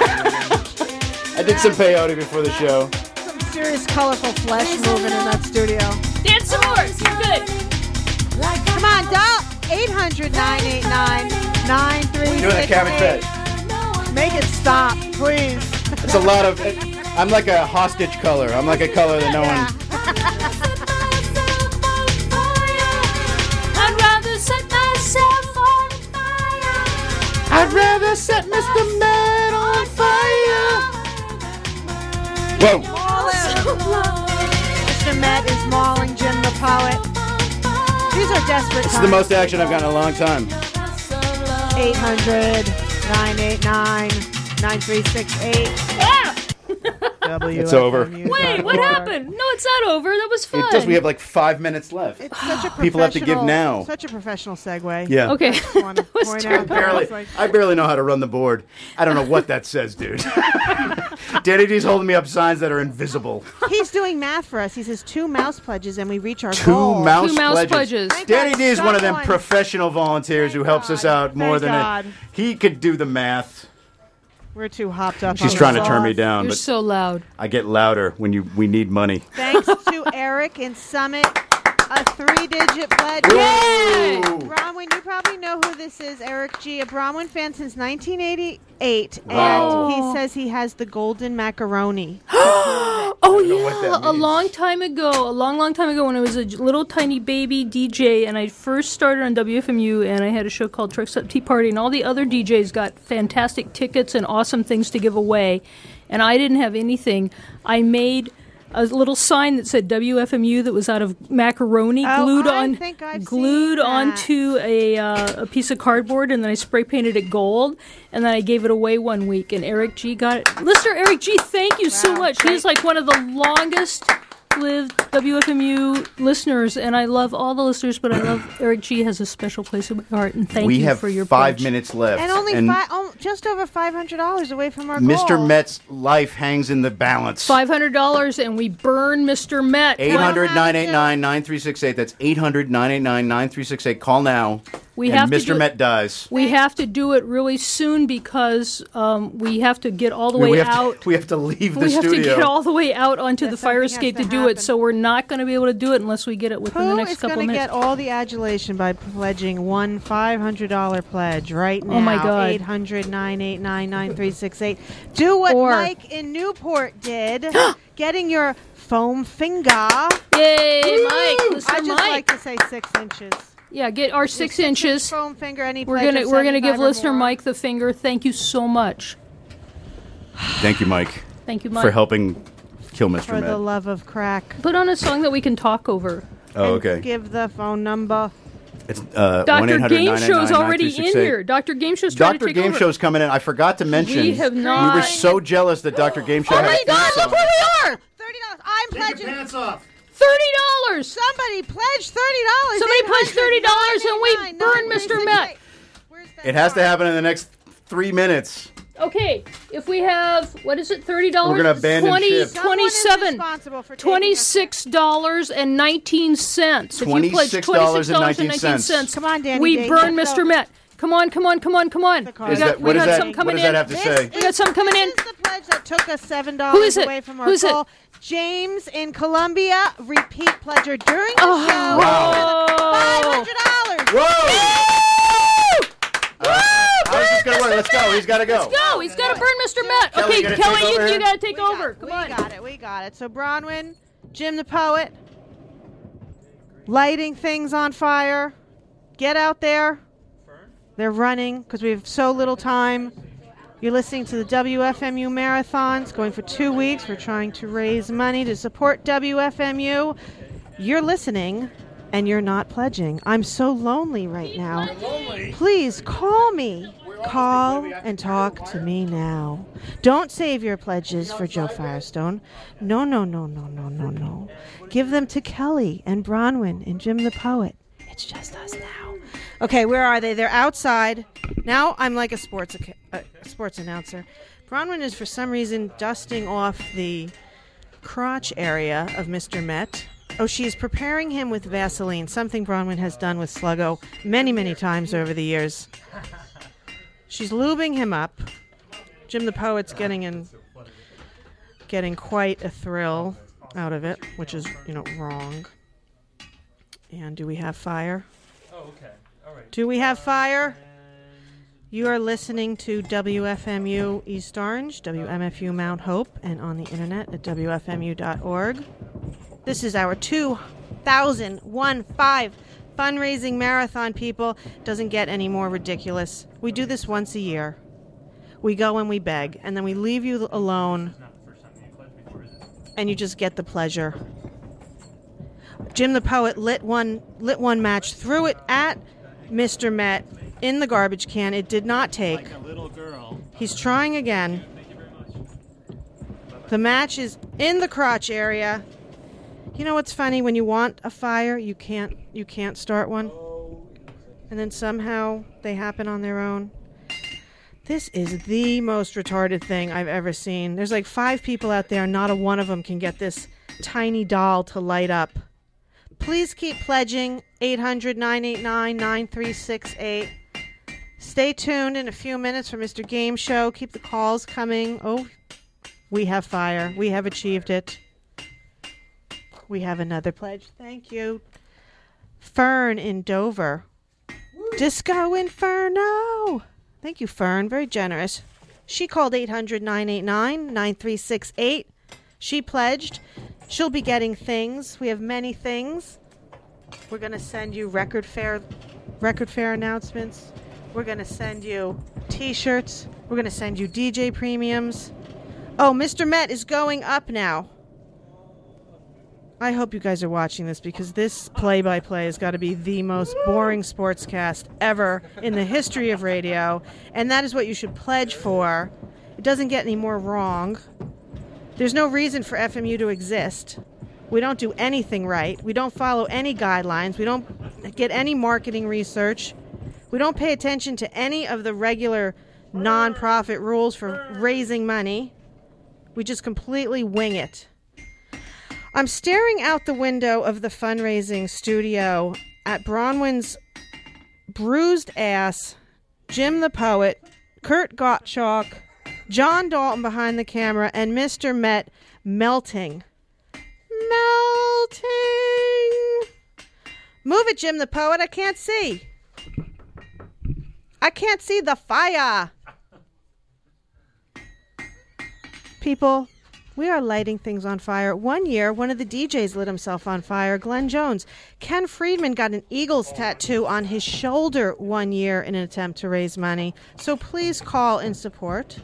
I did some peyote before the show. Some serious colorful flesh moving in that studio. Dance some more. You're good. Come on, dial 800-989-9368. Doing a cabbage patch. Make it stop, please. It's a lot of. I'm like a hostage color. I'm like a color that no one. I'd rather set myself on fire. I'd rather set Mr. Met on fire. Whoa. Mr. Met is mauling Jim the poet. These are desperate This is times. the most action I've gotten in a long time. 800-989-9368. Ah! It's over. Wait, what happened? No, it's not over. That was fun. It does. We have like 5 minutes left. It's such a People have to give professional- now. Such a professional segue. Yeah. Okay. I just want to was point terrible. out I barely know how to run the board. I don't know what that says, dude. Danny D's holding me up signs that are invisible. He's doing math for us. He says 2 mouse pledges and we reach our Two goal. mouse Two mouse pledges. pledges. Danny D is one of them Someone- professional volunteers who helps us out more Thank than God. he could do the math. We're too hopped up. She's on trying the to turn me sauce. down, You're but so loud. I get louder when we need money. Thanks to Eric in Summit, a 3-digit pledge. Yay! Bronwyn, you probably know who this is. Eric G, a Bronwyn fan since 1988, Wow. and he says he has the golden macaroni. Oh know what that yeah, a means. long time ago, when I was a little tiny baby DJ, and I first started on WFMU, and I had a show called Trucks Up Tea Party, and all the other DJs got fantastic tickets and awesome things to give away, and I didn't have anything. I made a little sign that said WFMU that was out of macaroni Oh, glued I think I've glued seen that. onto a piece of cardboard, and then I spray painted it gold, and then I gave it away one week, and Eric G got it. Listener Eric G, thank you so Wow, much. great. He's like one of the longest live WFMU listeners, and I love all the listeners, but I love Eric G. has a special place in my heart, and thank you for your We have 5 pledge. minutes left. And only just over $500 away from our Mr. goal. Met's life hangs in the balance. $500, and we burn Mr. Met. 800-989-9368. That's 800-989-9368. Call now. We and have to Mr. do it- Met dies. We have to do it really soon because we have to get all the way out. We have to leave the We have studio. to get all the way out onto the fire something escape has to to do it, happen. so we're not going to be able to do it unless we get it within the Who next is couple going to minutes. get all the adulation by pledging one $500 pledge right now? Oh, my God. 800-989-9368. Do what Or- Mike in Newport did, getting your foam finger. Yay, Mike! Mr. I just Mike. like to say 6 inches. Yeah, get our 6 inches. Foam finger. Any We're pledge gonna of we're gonna give 75 or listener more. Mike the finger. Thank you so much. Thank you, Mike, Thank you, Mike. for helping kill Mr. For the Met. love of crack. Put on a song that we can talk over. Oh, And okay. give the phone number. It's Dr. Game Show's already in 1-800-989-9368. here. Dr. Game Show's trying to Dr. take Game over. Show's coming in. I forgot to mention. We have We not. were so jealous that Dr. Game Show Oh had my a theme God! song. Look where we are. $30. I'm pledging. Pants off. $30. Somebody pledge $30. Somebody pledged $30 and we 800-989-9368. burn Mr. Met. Where's that It has to card? happen in the next 3 minutes. Okay, if we have what is it? $30. We're gonna abandon ship. Someone is 27. responsible for taking us- $26.19. If you pledge $26.19. Come on, Danny we D. burn Let's Mr. go. Met. Come on. The card. Is that, we what, got is that, some what coming does that in. have to say? We got some coming in. This is the pledge that took us $7 Who is it? away from our Who's it? goal. James in Columbia, repeat pledger during the Oh. show. Wow. $500. Whoa! How's this going to work? Let's go. He's got to go. No, he's got to burn Mr. Met. Kelly, Okay, you gonna Kelly, take over you here? got to take over. Come on. We got it. So Bronwyn, Jim the Poet, lighting things on fire. Get out there. They're running because we have so little time. You're listening to the WFMU Marathons going for 2 weeks. We're trying to raise money to support WFMU. You're listening and you're not pledging. I'm so lonely right now. Please call me. Call and talk to me now. Don't save your pledges for Joe Firestone. No. Give them to Kelly and Bronwyn and Jim the Poet. It's just us now. Okay, where are they? They're outside. Now I'm like a sports announcer. Bronwyn is for some reason dusting off the crotch area of Mr. Met. Oh, she is preparing him with Vaseline, something Bronwyn has done with Sluggo many times over the years. She's lubing him up. Jim the Poet's getting quite a thrill out of it, which is, wrong. And do we have fire? Oh, okay. All right. Do we have fire? You are listening to WFMU East Orange, WMFU Mount Hope, and on the internet at WFMU.org. This is our 2015 fundraising marathon, people. Doesn't get any more ridiculous. We do this once a year. We go and we beg, and then we leave you alone, and you just get the pleasure. Jim the Poet lit one match, threw it at Mr. Met in the garbage can. It did not take. Like a little girl. He's trying again. The match is in the crotch area. You know what's funny? When you want a fire, you can't start one. And then somehow they happen on their own. This is the most retarded thing I've ever seen. There's like 5 people out there, not a one of them can get this tiny doll to light up. Please keep pledging. 800-989-9368. Stay tuned in a few minutes for Mr. Game Show. Keep the calls coming. Oh, we have fire. We have achieved it. We have another pledge. Thank you. Fern in Dover. Disco Inferno. Thank you, Fern. Very generous. She called 800-989-9368. She pledged. She'll be getting things. We have many things. We're going to send you record fair announcements. We're going to send you T-shirts. We're going to send you DJ premiums. Oh, Mr. Met is going up now. I hope you guys are watching this because this play-by-play has got to be the most boring sportscast ever in the history of radio. And that is what you should pledge for. It doesn't get any more wrong. There's no reason for FMU to exist. We don't do anything right. We don't follow any guidelines. We don't get any marketing research. We don't pay attention to any of the regular non-profit rules for raising money. We just completely wing it. I'm staring out the window of the fundraising studio at Bronwyn's bruised ass, Jim the Poet, Kurt Gottschalk, John Dalton behind the camera, and Mr. Met melting. Move it, Jim the Poet. I can't see. I can't see the fire. People, we are lighting things on fire. One year, one of the DJs lit himself on fire, Glenn Jones. Ken Friedman got an Eagles tattoo on his shoulder one year in an attempt to raise money. So please call in support.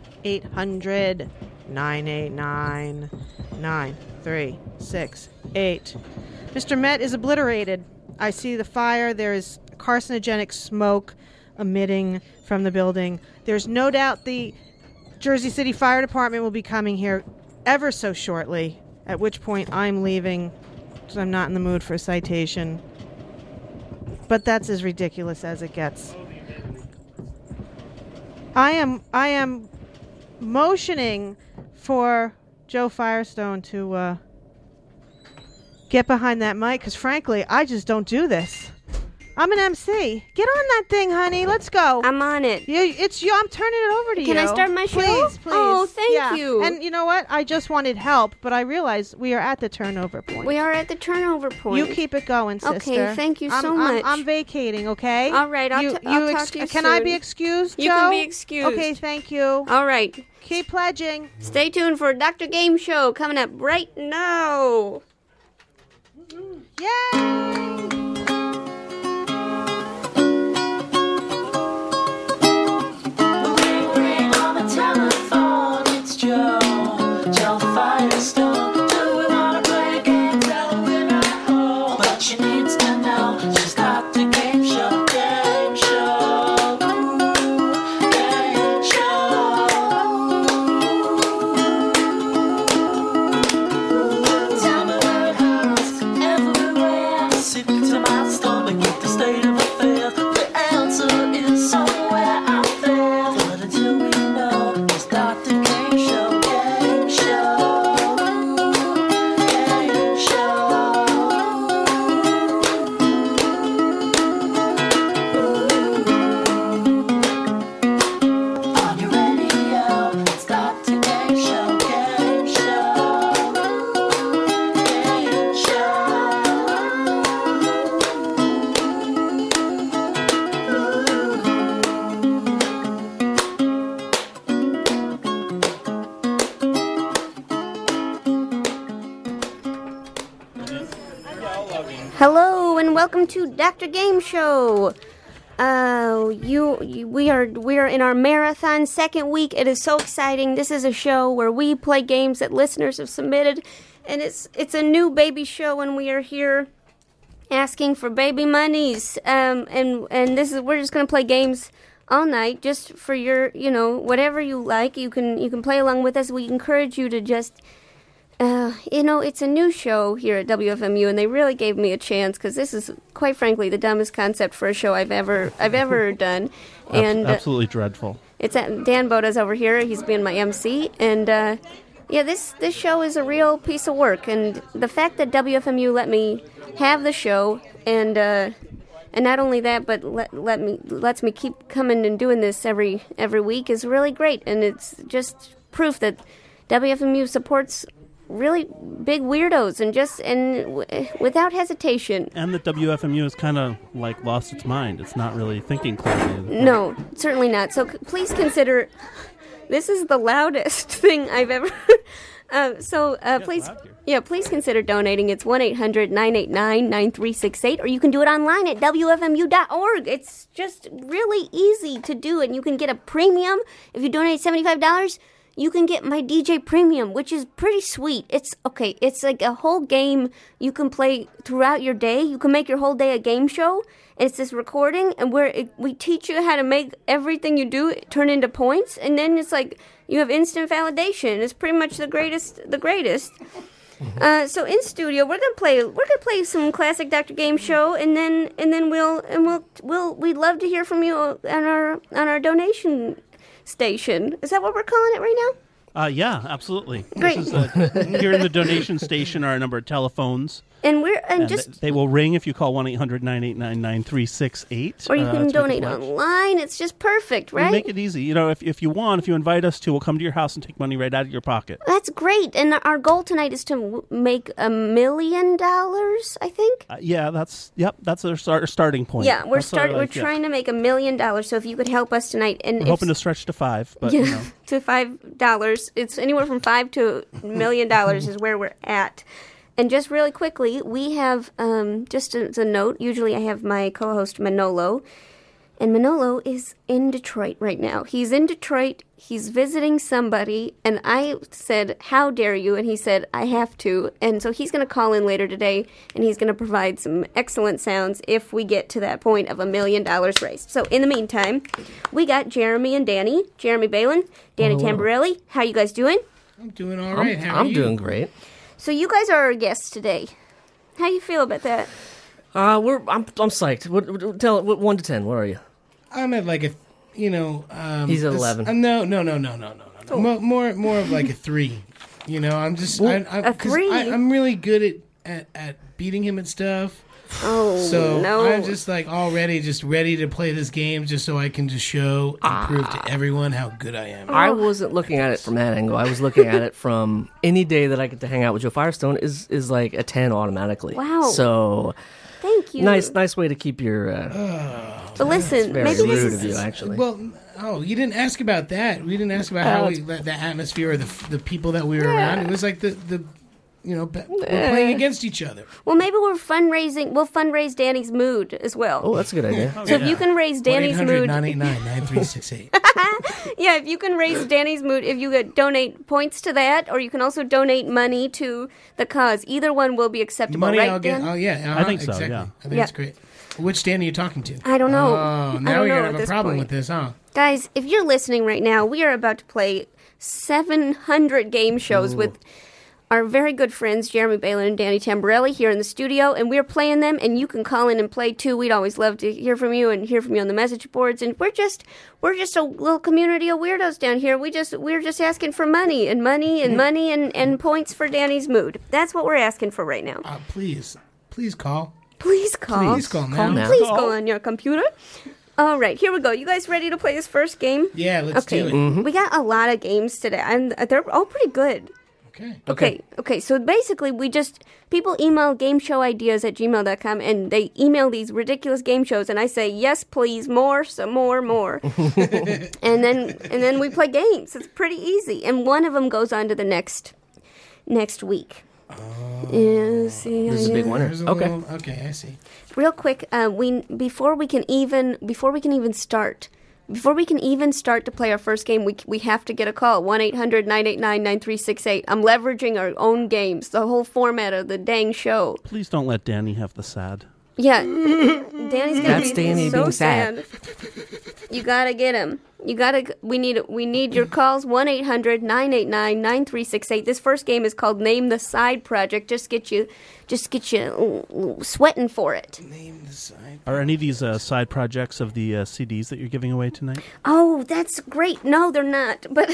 800-989-9368. Mr. Met is obliterated. I see the fire. There is carcinogenic smoke emitting from the building. There's no doubt the Jersey City Fire Department will be coming here ever so shortly, at which point I'm leaving because I'm not in the mood for a citation. But that's as ridiculous as it gets. I am motioning for Joe Firestone to get behind that mic, because frankly, I just don't do this. I'm an MC. Get on that thing, honey. Let's go. I'm on it. It's you. I'm turning it over to you. Can I start my show? Please. Oh, thank you. And you know what? I just wanted help, but I realized we are at the turnover point. We are at the turnover point. You keep it going, sister. Okay, thank you so much. I'm vacating, okay? All right, I'll talk to you Can soon. I be excused, Joe? You can be excused. Okay, thank you. All right. Keep pledging. Stay tuned for Dr. Game Show coming up right now. Yay! Telephone, it's Joe Firestone. Do we wanna play a game? Tell her we're at home. But she needs to know she's got the game show, game show, game show. Tell me where it hurts, everywhere. Sick to my stomach with the state of affairs. The answer is somewhere out there. But until we know, it's Dr. Game Show, game show, game show. On your radio, it's Dr. Game Show, game show, game show. Hello and welcome to Dr. Game Show. We are in our marathon second week. It is so exciting. This is a show where we play games that listeners have submitted, and it's a new baby show, and we are here asking for baby monies. And we're just gonna play games all night, just for your, whatever you like. You can play along with us. We encourage you to just. It's a new show here at WFMU, and they really gave me a chance, because this is, quite frankly, the dumbest concept for a show I've ever done. And absolutely dreadful. It's Dan Boda's over here. He's being my MC, and this show is a real piece of work. And the fact that WFMU let me have the show, and not only that, but lets me keep coming and doing this every week is really great. And it's just proof that WFMU supports really big weirdos and without hesitation. And the WFMU has kind of lost its mind. It's not really thinking clearly. No, certainly not. So please consider, this is the loudest thing I've ever. Please consider donating. It's 1-800-989-9368, or you can do it online at WFMU.org. It's just really easy to do, and you can get a premium. If you donate $75, you can get my DJ Premium, which is pretty sweet. It's like a whole game you can play throughout your day. You can make your whole day a game show. It's this recording, and we teach you how to make everything you do turn into points, and then it's like you have instant validation. It's pretty much the greatest. So in studio, we're gonna play some classic Dr. Game Show, and then we'd love to hear from you on our donation station. Is that what we're calling it right now? Yeah, absolutely. Great. This is, here in the donation station are a number of telephones. And They will ring if you call 1-800-989-9368. Or you can to donate make a pledge. online. It's just perfect, We right? make it easy. If you want, if you invite us to, we'll come to your house and take money right out of your pocket. That's great. And our goal tonight is to make $1 million, I think. That's our starting point. Yeah, we're That's our, We're trying to make $1 million. So if you could help us tonight, and We're hoping to stretch to 5, but yeah, to $5. It's anywhere from $5 to $1 million is where we're at. And just really quickly, we have, just as a note, usually I have my co-host Manolo, and Manolo is in Detroit right now. He's in Detroit, he's visiting somebody, and I said, how dare you? And he said, I have to. And so he's going to call in later today, and he's going to provide some excellent sounds if we get to that point of $1 million raised. So in the meantime, we got Jeremy and Danny, Jeremy Balin, Danny Tamborelli. How you guys doing? I'm doing all right. How are you? I'm doing great. So you guys are our guests today. How you feel about that? I'm psyched. What 1 to 10? What are you? I'm at like a, He's at 11. No. More of like a 3. I'm just a 3. I'm really good at beating him at stuff. Oh, so no. I'm just like already just ready to play this game just so I can just show and prove to everyone how good I am. I wasn't looking at it from that angle. I was looking at it from any day that I get to hang out with Joe Firestone is like a 10 automatically. Wow. So thank you. Nice way to keep your. But listen, very maybe rude this of you, actually. Well, you didn't ask about that. We didn't ask about how the atmosphere or the people that we were around. It was like we're playing against each other. Well, maybe we'll fundraise Danny's mood as well. Oh, that's a good idea. So if you can raise Danny's mood, 1-800-989-9368. yeah, if you can raise Danny's mood, if you could donate points to that, or you can also donate money to the cause. Either one will be acceptable, Money right, I'll get. Dan? Oh yeah, I think so, exactly. yeah. I think that's great. Which Dan are you talking to? I don't know. Oh, I now don't we're know gonna at have a this problem point. with this, huh? Guys, if you're listening right now, we are about to play 700 game shows with our very good friends Jeremy Balin and Danny Tamborelli here in the studio, and we're playing them, and you can call in and play too. We'd always love to hear from you and hear from you on the message boards. And we're just a little community of weirdos down here. We're just asking for money and points for Danny's mood. That's what we're asking for right now. Please call. Please call. Please call now. Call now. Please go on your computer. All right, here we go. You guys ready to play this first game? Yeah, let's do it. Mm-hmm. We got a lot of games today, and they're all pretty good. Okay. Okay. So basically, people email gameshowideas@gmail.com, and they email these ridiculous game shows, and I say, yes, please, more, some more. and then we play games. It's pretty easy. And one of them goes on to the next week. Yeah, see, This is a big winner. Okay, I see. Real quick, before we can even start to play our first game, we have to get a call. 1-800-989-9368. I'm leveraging our own games, the whole format of the dang show. Please don't let Danny have the sad. Yeah, Danny's gonna That's be Danny so being sad. You gotta get him. We need your calls. 1-800-989-9368. This first game is called Name the Side Project. Just get you sweating for it. Name the side. Are any of these side projects of the CDs that you're giving away tonight? Oh, that's great. No, they're not. But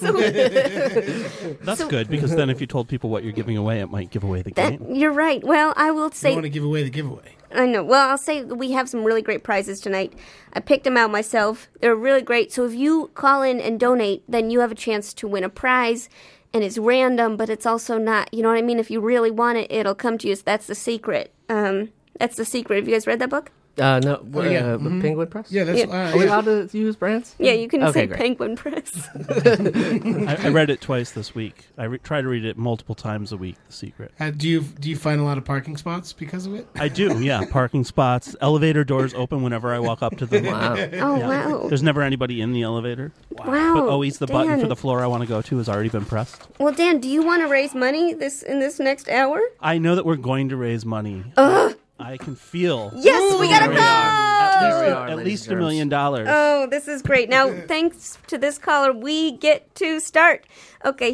That's good, because then if you told people what you're giving away, it might give away the game. You're right. Well, I will You say. don't want to give away the giveaway. I know. Well, I'll say we have some really great prizes tonight. I picked them out myself. They're really great. So if you call in and donate, then you have a chance to win a prize. And it's random, but it's also not. You know what I mean? If you really want it, it'll come to you. So that's the secret. That's the secret. Have you guys read that book? No. yeah. Penguin Press? Yeah, that's. Are we allowed to use brands? Yeah, you can Okay, say great. Penguin Press. I read it twice this week. I try to read it multiple times a week, The Secret. Do you find a lot of parking spots because of it? I do, yeah. Parking spots, elevator doors open whenever I walk up to them. Wow. Oh, wow. There's never anybody in the elevator. Wow. But always the button Dan. for the floor I want to go to has already been pressed. Well, Dan, do you want to raise money in this next hour? I know that we're going to raise money. I can feel Yes, we got a There we call! are, at ladies least and $1 million. Oh, this is great. Now, thanks to this caller, we get to start. Okay.